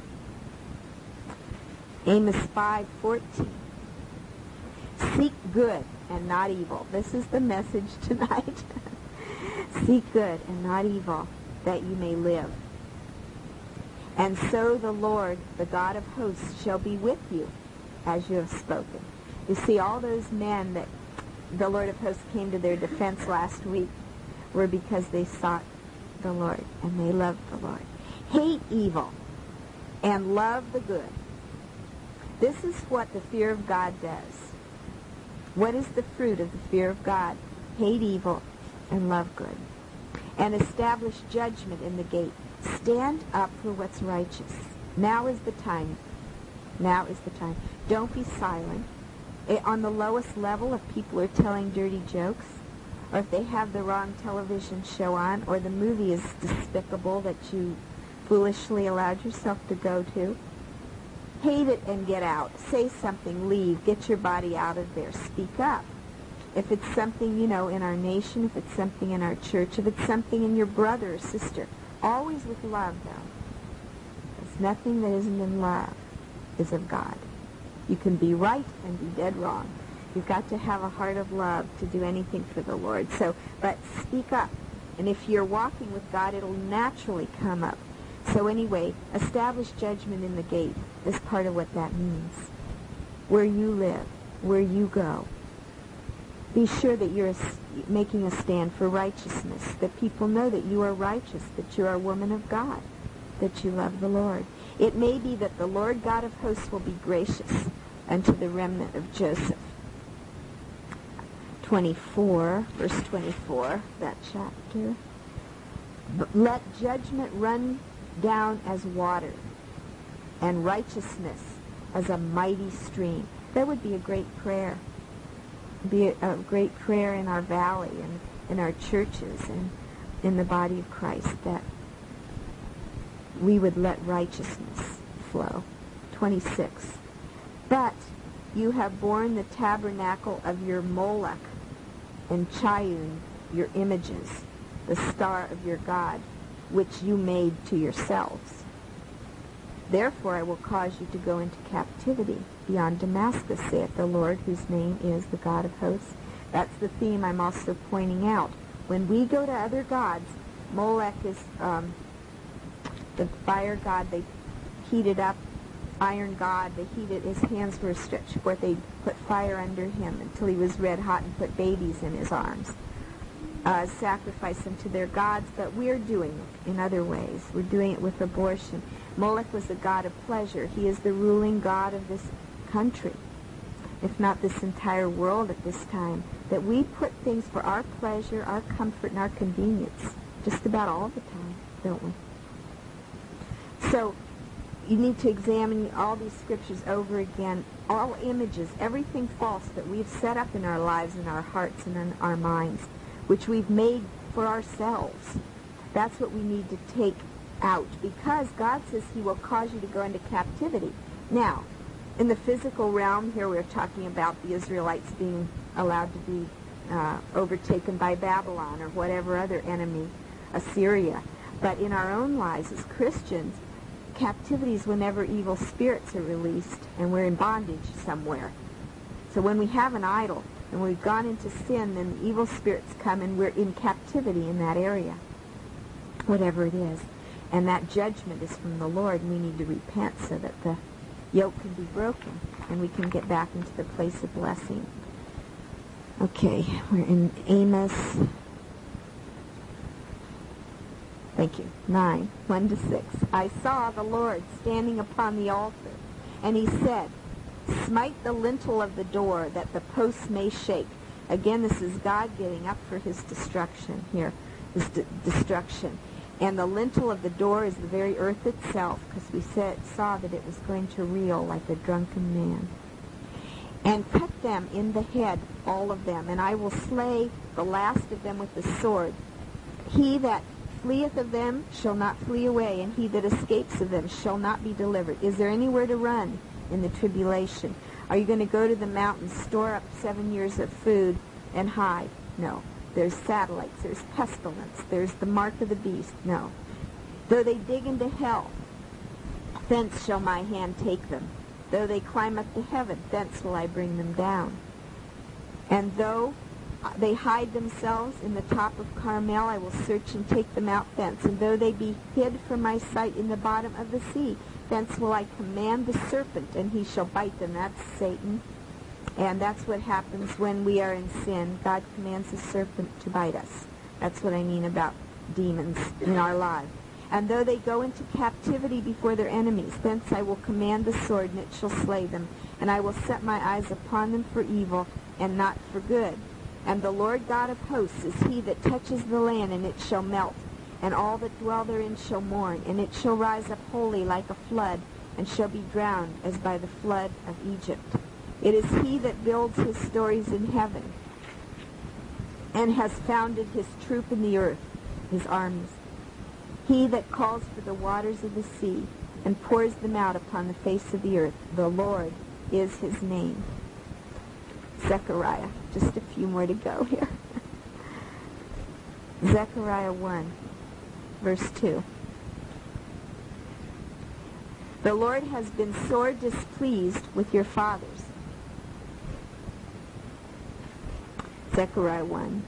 Speaker 1: Amos five fourteen. Seek good and not evil. This is the message tonight. Seek good and not evil, that you may live. And so the Lord, the God of hosts, shall be with you, as you have spoken. You see, all those men that the Lord of hosts came to their defense last week were because they sought the Lord, and they loved the Lord. Hate evil and love the good. This is what the fear of God does. What is the fruit of the fear of God? Hate evil and love good. And establish judgment in the gate. Stand up for what's righteous. Now is the time. Now is the time. Don't be silent. It, on the lowest level, if people are telling dirty jokes, or if they have the wrong television show on, or the movie is despicable that you foolishly allowed yourself to go to, hate it and get out. Say something. Leave. Get your body out of there. Speak up. If it's something, you know, in our nation, if it's something in our church, if it's something in your brother or sister, always with love, though. Because nothing that isn't in love is of God. You can be right and be dead wrong. You've got to have a heart of love to do anything for the Lord. So, but speak up. And if you're walking with God, it'll naturally come up. So anyway, establish judgment in the gate is part of what that means. Where you live, where you go. Be sure that you're making a stand for righteousness, that people know that you are righteous, that you are a woman of God, that you love the Lord. It may be that the Lord God of hosts will be gracious unto the remnant of Joseph. twenty-four, verse twenty-four, that chapter. Let judgment run down as water, and righteousness as a mighty stream. That would be a great prayer. Be a, a great prayer in our valley and in our churches and in the body of Christ, that we would let righteousness flow. twenty-six. But you have borne the tabernacle of your Moloch, and Chiun, your images, the star of your God, which you made to yourselves. Therefore I will cause you to go into captivity beyond Damascus, saith the Lord, whose name is the God of hosts. That's the theme I'm also pointing out. When we go to other gods, Molech is um, the fire god. They heated up, iron god. They heated, his hands were stretched forth. They put fire under him until he was red hot and put babies in his arms. Uh, sacrifice them to their gods, but we're doing it in other ways. We're doing it with abortion. Molech was the god of pleasure. He is the ruling god of this country, if not this entire world at this time, that we put things for our pleasure, our comfort, and our convenience just about all the time, don't we? So you need to examine all these scriptures over again. All images, everything false that we've set up in our lives, in our hearts, and in our minds, which we've made for ourselves. That's what we need to take out, because God says he will cause you to go into captivity. Now, in the physical realm, here we're talking about the Israelites being allowed to be uh, overtaken by Babylon or whatever other enemy, Assyria. But in our own lives as Christians, captivity is whenever evil spirits are released and we're in bondage somewhere. So when we have an idol, and we've gone into sin, then the evil spirits come and we're in captivity in that area, whatever it is. And that judgment is from the Lord, and we need to repent so that the yoke can be broken and we can get back into the place of blessing. Okay, we're in Amos, thank you, nine, one to six. I saw the Lord standing upon the altar, and he said, smite the lintel of the door, that the posts may shake. Again, this is God getting up for his destruction here, his de- destruction. And the lintel of the door is the very earth itself, because we said, saw that it was going to reel like a drunken man. And cut them in the head, all of them, and I will slay the last of them with the sword. He that fleeth of them shall not flee away, and he that escapes of them shall not be delivered. Is there anywhere to run in the tribulation? Are you going to go to the mountains, store up seven years of food, and hide? No. There's satellites, there's pestilence, there's the mark of the beast. No. Though they dig into hell, thence shall my hand take them. Though they climb up to heaven, thence will I bring them down. And though they hide themselves in the top of Carmel, I will search and take them out thence. And though they be hid from my sight in the bottom of the sea, thence will I command the serpent, and he shall bite them. That's Satan. And that's what happens when we are in sin. God commands the serpent to bite us. That's what I mean about demons in our lives. And though they go into captivity before their enemies, thence I will command the sword, and it shall slay them. And I will set my eyes upon them for evil, and not for good. And the Lord God of hosts is he that touches the land, and it shall melt. And all that dwell therein shall mourn. And it shall rise up wholly like a flood, and shall be drowned as by the flood of Egypt. It is he that builds his stories in heaven, and has founded his troop in the earth, his armies. He that calls for the waters of the sea, and pours them out upon the face of the earth. The Lord is his name. Zechariah. Just a few more to go here. Zechariah one, verse two. The Lord has been sore displeased with your fathers. Zechariah one.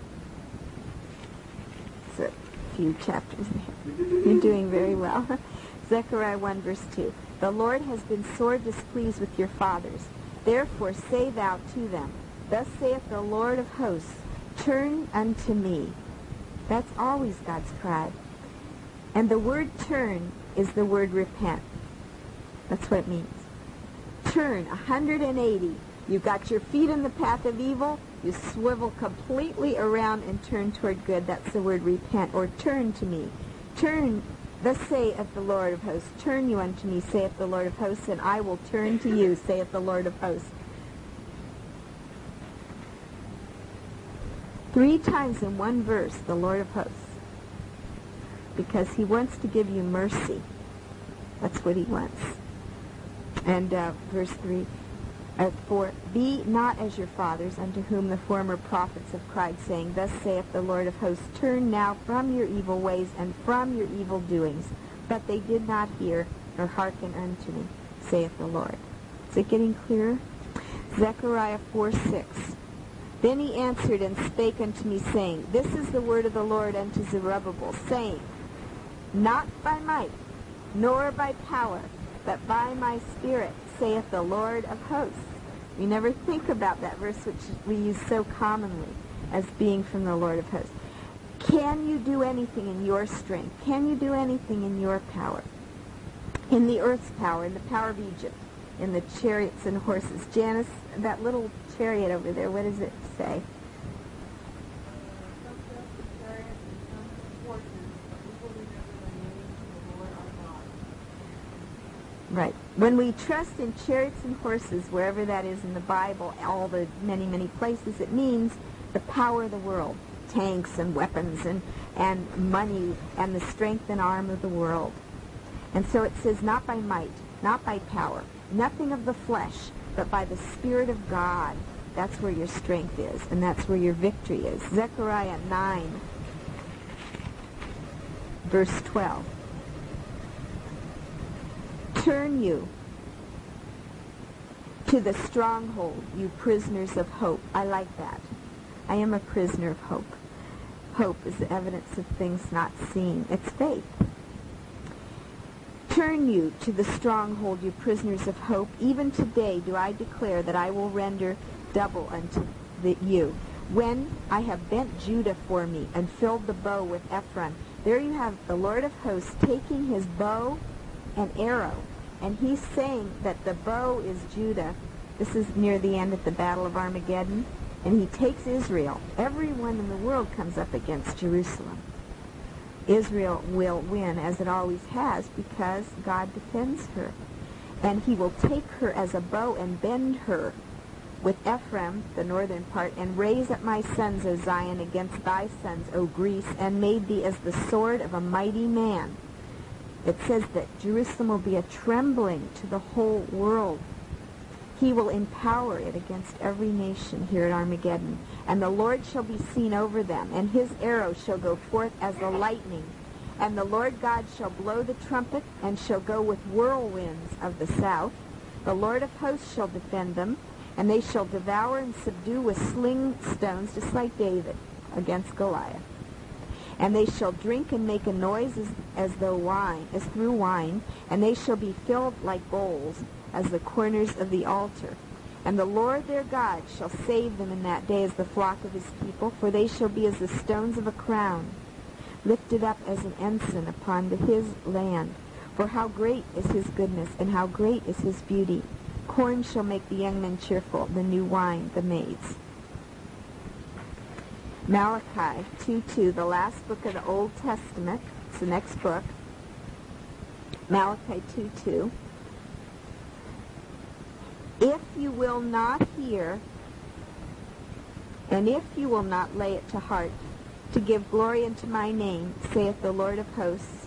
Speaker 1: It's a few chapters there. You're doing very well. Zechariah one, verse two. The Lord has been sore displeased with your fathers. Therefore say thou to them, Thus saith the Lord of hosts, Turn unto me. That's always God's cry. And the word turn is the word repent. That's what it means. Turn one hundred eighty. You've got your feet in the path of evil. You swivel completely around and turn toward good. That's the word repent, or turn to me. Turn, thus saith the Lord of hosts. Turn you unto me, saith the Lord of hosts, and I will turn to you, saith the Lord of hosts. Three times in one verse, the Lord of hosts. Because he wants to give you mercy. That's what he wants. And uh, verse three, uh, four, Be not as your fathers, unto whom the former prophets have cried, saying, Thus saith the Lord of hosts, Turn now from your evil ways and from your evil doings. But they did not hear, nor hearken unto me, saith the Lord. Is it getting clearer? Zechariah four, six. Then he answered and spake unto me, saying, This is the word of the Lord unto Zerubbabel, saying, Not by might, nor by power, but by my Spirit, saith the Lord of hosts. We never think about that verse, which we use so commonly as being from the Lord of hosts. Can you do anything in your strength? Can you do anything in your power? In the earth's power, in the power of Egypt, in the chariots and horses. Janice, that little chariot over there, what does it say? Right. When we trust in chariots and horses, wherever that is in the Bible, all the many, many places, it means the power of the world, tanks and weapons and, and money and the strength and arm of the world. And so it says, not by might, not by power, nothing of the flesh, but by the Spirit of God. That's where your strength is, and that's where your victory is. Zechariah nine, verse twelve. Turn you to the stronghold, you prisoners of hope. I like that. I am a prisoner of hope. Hope is the evidence of things not seen. It's faith. Turn you to the stronghold, you prisoners of hope. Even today do I declare that I will render double unto the, you. When I have bent Judah for me and filled the bow with Ephron, there you have the Lord of hosts taking his bow and arrow. And he's saying that the bow is Judah. This is near the end at the Battle of Armageddon. And he takes Israel. Everyone in the world comes up against Jerusalem. Israel will win, as it always has, because God defends her. And he will take her as a bow and bend her with Ephraim, the northern part, and raise up my sons, O Zion, against thy sons, O Greece, and made thee as the sword of a mighty man. It says that Jerusalem will be a trembling to the whole world. He will empower it against every nation here at Armageddon. And the Lord shall be seen over them, and his arrow shall go forth as the lightning. And the Lord God shall blow the trumpet, and shall go with whirlwinds of the south. The Lord of hosts shall defend them, and they shall devour and subdue with sling stones, just like David against Goliath. And they shall drink and make a noise as, as though wine, as through wine, and they shall be filled like bowls, as the corners of the altar. And the Lord their God shall save them in that day as the flock of his people, for they shall be as the stones of a crown, lifted up as an ensign upon the, his land. For how great is his goodness, and how great is his beauty. Corn shall make the young men cheerful, the new wine the maids. Malachi two two, the last book of the Old Testament. It's the next book. Malachi two two. If you will not hear, and if you will not lay it to heart, to give glory unto my name, saith the Lord of hosts,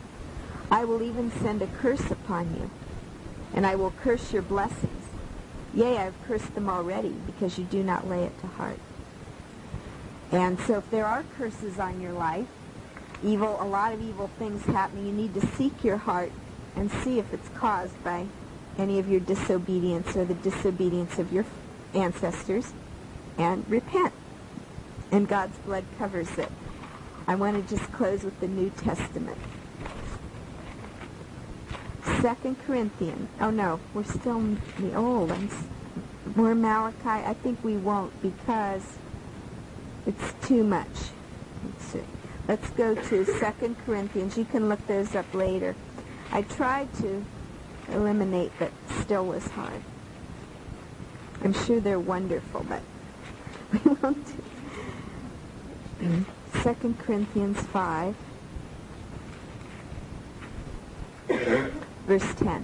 Speaker 1: I will even send a curse upon you, and I will curse your blessings. Yea, I've cursed them already, because you do not lay it to heart. And so if there are curses on your life, evil, a lot of evil things happening, you need to seek your heart and see if it's caused by any of your disobedience or the disobedience of your ancestors, and repent. And God's blood covers it. I want to just close with the New Testament. Second Corinthians. Oh no, we're still in the old ones. More Malachi. I think we won't, because it's too much. Let's see. Let's go to Second Corinthians. You can look those up later. I tried to eliminate, but still was hard. I'm sure they're wonderful, but we won't do. Second Corinthians five, verse ten.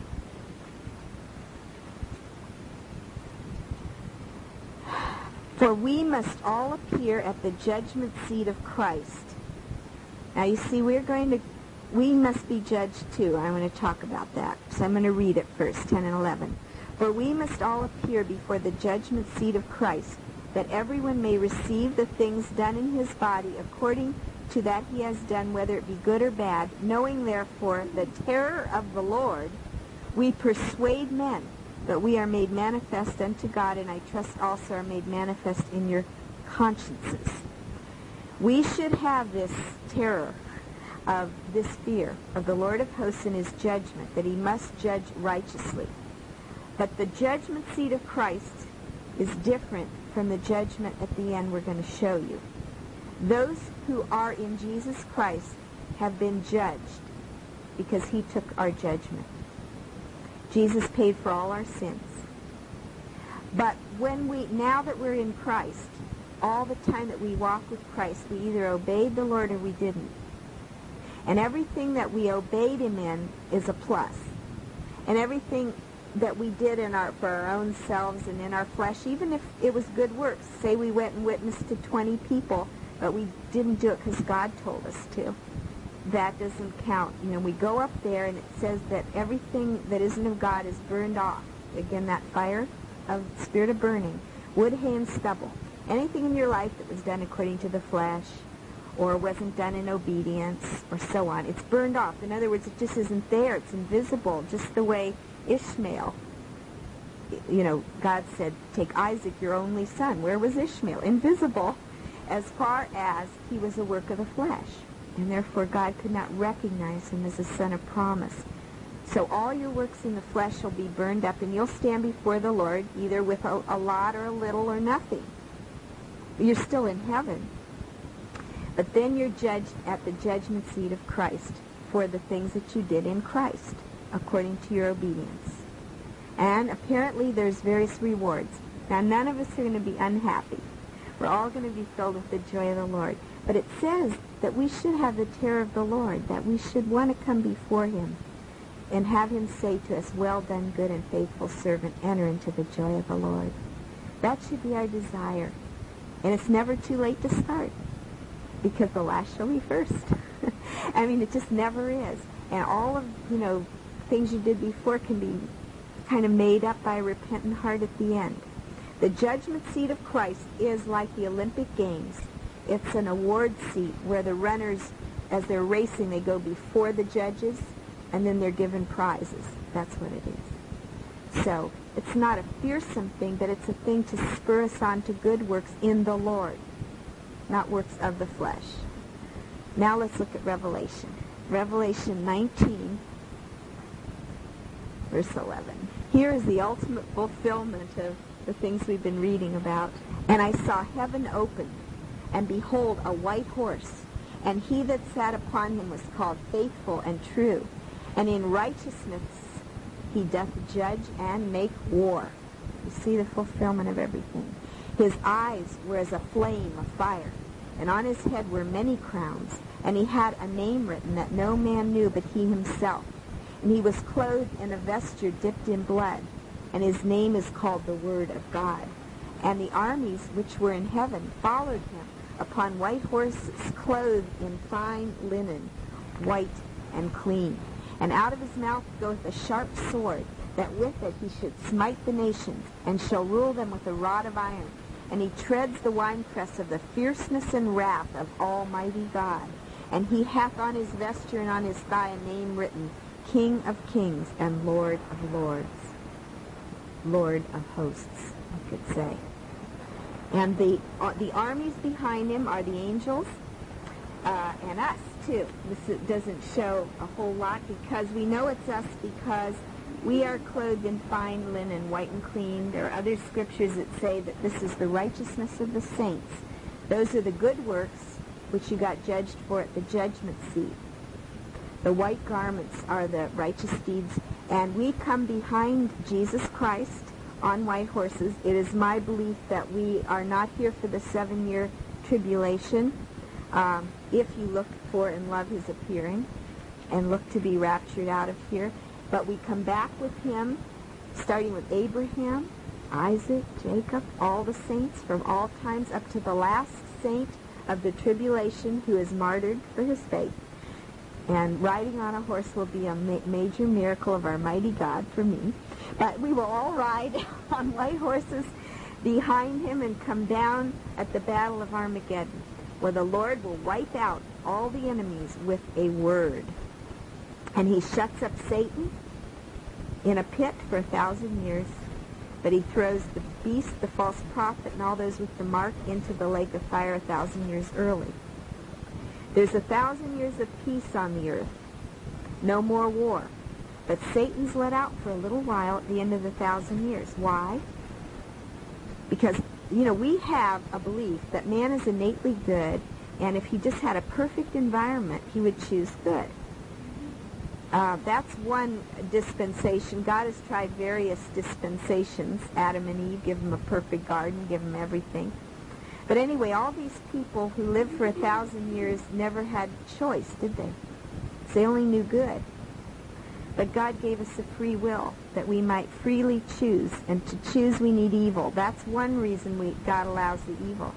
Speaker 1: For we must all appear at the judgment seat of Christ. Now you see, we're going to, we must be judged too. I want to talk about that. So I'm going to read it first, ten and eleven. For we must all appear before the judgment seat of Christ, that everyone may receive the things done in his body according to that he has done, whether it be good or bad. Knowing therefore the terror of the Lord, we persuade men. But we are made manifest unto God, and I trust also are made manifest in your consciences. We should have this terror of this fear of the Lord of hosts in his judgment, that he must judge righteously. But the judgment seat of Christ is different from the judgment at the end we're going to show you. Those who are in Jesus Christ have been judged because he took our judgment. Jesus paid for all our sins. But when we, now that we're in Christ, all the time that we walk with Christ, we either obeyed the Lord or we didn't. And everything that we obeyed him in is a plus. And everything that we did in our, for our own selves and in our flesh, even if it was good works, say we went and witnessed to twenty people, but we didn't do it because God told us to, that doesn't count. You know, we go up there and it says that everything that isn't of God is burned off. Again, that fire of spirit of burning, wood, hay, and stubble. Anything in your life that was done according to the flesh or wasn't done in obedience or so on, it's burned off. In other words, it just isn't there. It's invisible, just the way Ishmael, you know, God said, take Isaac, your only son. Where was Ishmael? Invisible, as far as he was a work of the flesh. And therefore God could not recognize him as a son of promise. So all your works in the flesh will be burned up, and you'll stand before the Lord either with a, a lot or a little or nothing. You're still in heaven. But then you're judged at the judgment seat of Christ for the things that you did in Christ, according to your obedience. And apparently there's various rewards. Now none of us are going to be unhappy. We're all going to be filled with the joy of the Lord. But it says that we should have the terror of the Lord, that we should want to come before him and have him say to us, well done, good and faithful servant, enter into the joy of the Lord. That should be our desire. And it's never too late to start, because the last shall be first. I mean, it just never is. And all of, you know, things you did before can be kind of made up by a repentant heart at the end. The judgment seat of Christ is like the Olympic Games. It's an award seat where the runners, as they're racing, they go before the judges, and then they're given prizes. That's what it is. So it's not a fearsome thing, but it's a thing to spur us on to good works in the Lord, not works of the flesh. Now let's look at Revelation. Revelation nineteen, verse eleven. Here is the ultimate fulfillment of the things we've been reading about. And I saw heaven opened, and behold, a white horse, and he that sat upon him was called Faithful and True, and in righteousness he doth judge and make war. You see the fulfillment of everything. His eyes were as a flame of fire, and on his head were many crowns, and he had a name written that no man knew but he himself. And he was clothed in a vesture dipped in blood, and his name is called the Word of God. And the armies which were in heaven followed him upon white horses, clothed in fine linen, white and clean. And out of his mouth goeth a sharp sword, that with it he should smite the nations, and shall rule them with a rod of iron. And he treads the winepress of the fierceness and wrath of Almighty God. And he hath on his vesture and on his thigh a name written, King of Kings and Lord of Lords. Lord of hosts, I could say. And the uh, the armies behind him are the angels, uh, and us too. This doesn't show a whole lot because we know it's us because we are clothed in fine linen, white and clean. There are other scriptures that say that this is the righteousness of the saints. Those are the good works which you got judged for at the judgment seat. The white garments are the righteous deeds, and we come behind Jesus Christ on white horses. It is my belief that we are not here for the seven-year tribulation. Um, if you look for and love his appearing and look to be raptured out of here. But we come back with him, starting with Abraham, Isaac, Jacob, all the saints from all times up to the last saint of the tribulation who is martyred for his faith. And riding on a horse will be a ma- major miracle of our mighty God for me. But we will all ride on white horses behind him and come down at the battle of Armageddon, where the Lord will wipe out all the enemies with a word. And he shuts up Satan in a pit for a thousand years, but he throws the beast, the false prophet, and all those with the mark into the lake of fire a thousand years early. There's a thousand years of peace on the earth. No more war. But Satan's let out for a little while at the end of the thousand years. Why? Because, you know, we have a belief that man is innately good, and if he just had a perfect environment, he would choose good. Uh, that's one dispensation. God has tried various dispensations. Adam and Eve, give them a perfect garden, give them everything. But anyway, all these people who lived for a thousand years never had choice, did they? They only knew good. But God gave us a free will that we might freely choose. And to choose, we need evil. That's one reason we, God allows the evil,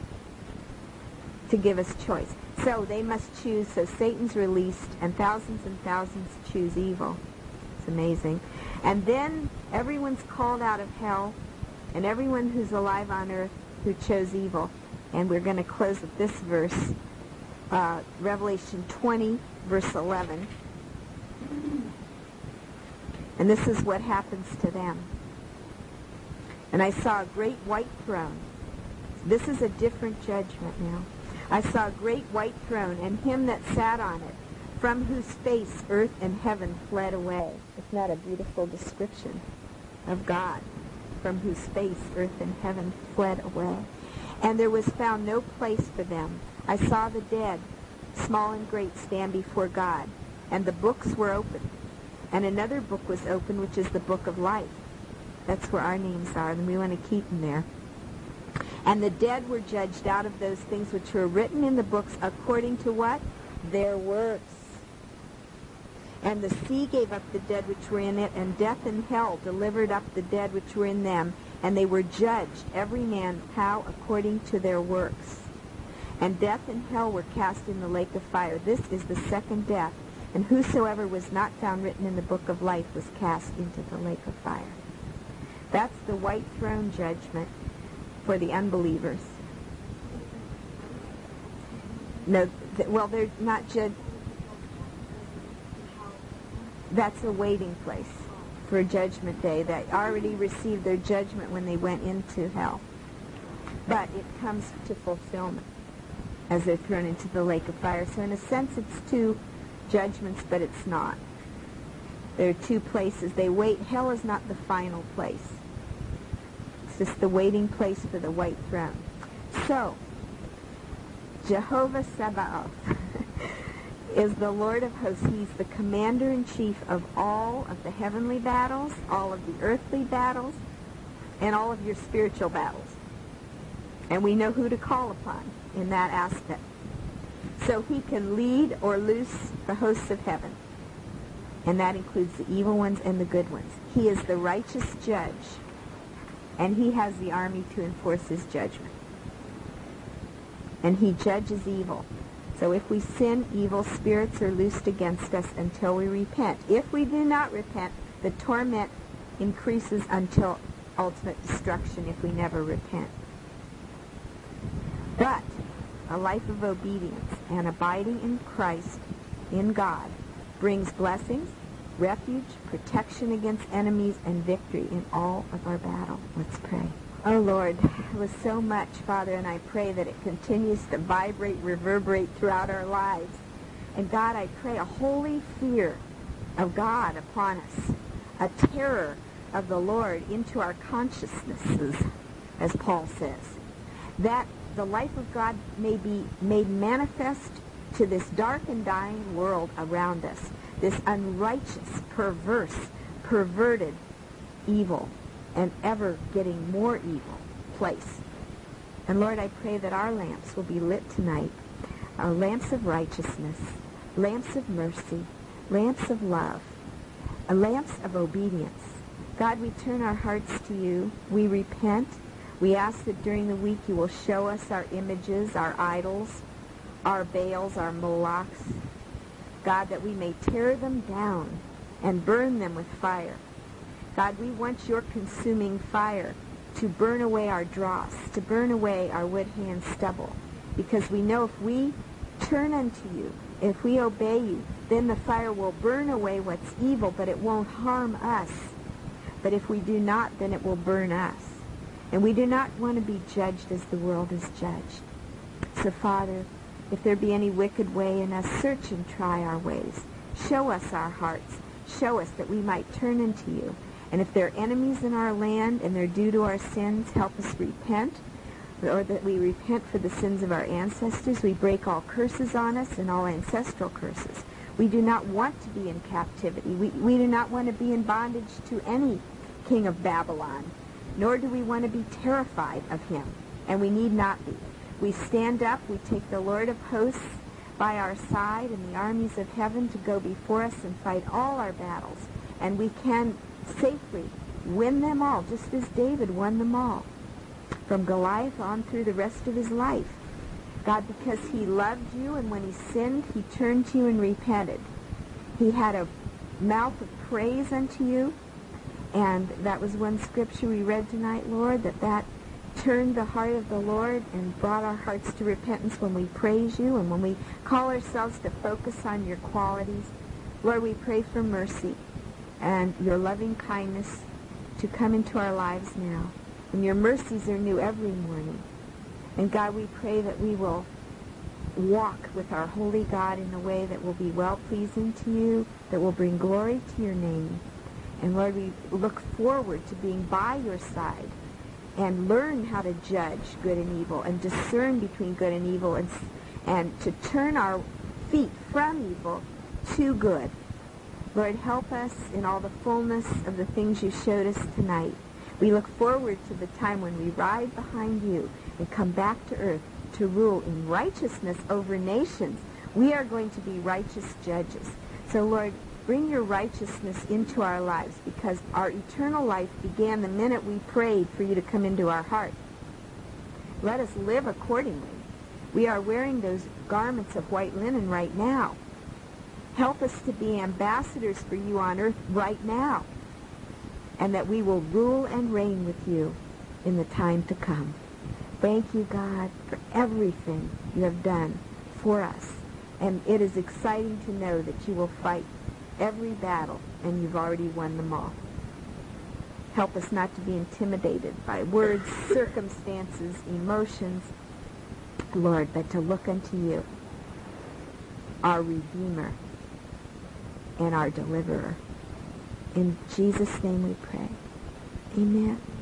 Speaker 1: to give us choice. So they must choose. So Satan's released, and thousands and thousands choose evil. It's amazing. And then everyone's called out of hell, and everyone who's alive on earth who chose evil. And we're going to close with this verse, uh, Revelation twenty, verse eleven. And this is what happens to them. And I saw a great white throne. This is a different judgment now. I saw a great white throne, and him that sat on it, from whose face earth and heaven fled away. Isn't that a beautiful description of God? From whose face earth and heaven fled away. And there was found no place for them. I saw the dead, small and great, stand before God, and the books were opened. And another book was opened, which is the book of life. That's where our names are, and we want to keep them there. And the dead were judged out of those things which were written in the books according to what? Their works. And the sea gave up the dead which were in it, and death and hell delivered up the dead which were in them, and they were judged, every man how according to their works. And death and hell were cast in the lake of fire. This is the second death. And whosoever was not found written in the book of life was cast into the lake of fire. That's the white throne judgment for the unbelievers. No, th- well, they're not judged. That's a waiting place for judgment day. They already received their judgment when they went into hell. But it comes to fulfillment as they're thrown into the lake of fire. So in a sense, it's two judgments, but it's not. There are two places. They wait. Hell is not the final place. It's just the waiting place for the white throne. So, Jehovah Sabaoth is the Lord of hosts. He's the commander-in-chief of all of the heavenly battles, all of the earthly battles, and all of your spiritual battles. And we know who to call upon in that aspect. So he can lead or loose the hosts of heaven. And that includes the evil ones and the good ones. He is the righteous judge, and he has the army to enforce his judgment. And he judges evil. So if we sin, evil spirits are loosed against us until we repent. If we do not repent, the torment increases until ultimate destruction if we never repent. But a life of obedience and abiding in Christ, in God, brings blessings, refuge, protection against enemies, and victory in all of our battle. Let's pray. Oh, Lord, it was so much, Father, and I pray that it continues to vibrate, reverberate throughout our lives. And God, I pray a holy fear of God upon us, a terror of the Lord into our consciousnesses, as Paul says, that the life of God may be made manifest to this dark and dying world around us, this unrighteous, perverse, perverted, evil, and ever getting more evil place. And Lord, I pray that our lamps will be lit tonight, uh, lamps of righteousness, lamps of mercy, lamps of love, uh, lamps of obedience. God, we turn our hearts to you. We repent. We ask that during the week you will show us our images, our idols, our Baals, our Molochs. God, that we may tear them down and burn them with fire. God, we want your consuming fire to burn away our dross, to burn away our wood hand stubble, because we know if we turn unto you, if we obey you, then the fire will burn away what's evil, but it won't harm us. But if we do not, then it will burn us. And we do not want to be judged as the world is judged. So, Father, if there be any wicked way in us, search and try our ways. Show us our hearts. Show us that we might turn unto you. And if there are enemies in our land and they're due to our sins, help us repent, or that we repent for the sins of our ancestors. We break all curses on us and all ancestral curses. We do not want to be in captivity. We, we do not want to be in bondage to any king of Babylon, nor do we want to be terrified of him, and we need not be. We stand up, we take the Lord of hosts by our side and the armies of heaven to go before us and fight all our battles, and we can safely win them all, just as David won them all, from Goliath on through the rest of his life. God, because he loved you, and when he sinned, he turned to you and repented. He had a mouth of praise unto you, and that was one scripture we read tonight, Lord, that that turned the heart of the Lord and brought our hearts to repentance when we praise you and when we call ourselves to focus on your qualities. Lord, we pray for mercy and your loving kindness to come into our lives now. And your mercies are new every morning. And God, we pray that we will walk with our holy God in a way that will be well-pleasing to you, that will bring glory to your name. And Lord, we look forward to being by your side and learn how to judge good and evil and discern between good and evil, and, and to turn our feet from evil to good. Lord, help us in all the fullness of the things you showed us tonight. We look forward to the time when we ride behind you and come back to earth to rule in righteousness over nations. We are going to be righteous judges. So, Lord, bring your righteousness into our lives, because our eternal life began the minute we prayed for you to come into our heart. Let us live accordingly. We are wearing those garments of white linen right now. Help us to be ambassadors for you on earth right now, and that we will rule and reign with you in the time to come. Thank you, God, for everything you have done for us. And it is exciting to know that you will fight every battle, and you've already won them all. Help us not to be intimidated by words, circumstances, emotions, Lord, but to look unto you, our Redeemer and our Deliverer. In Jesus' name we pray. Amen.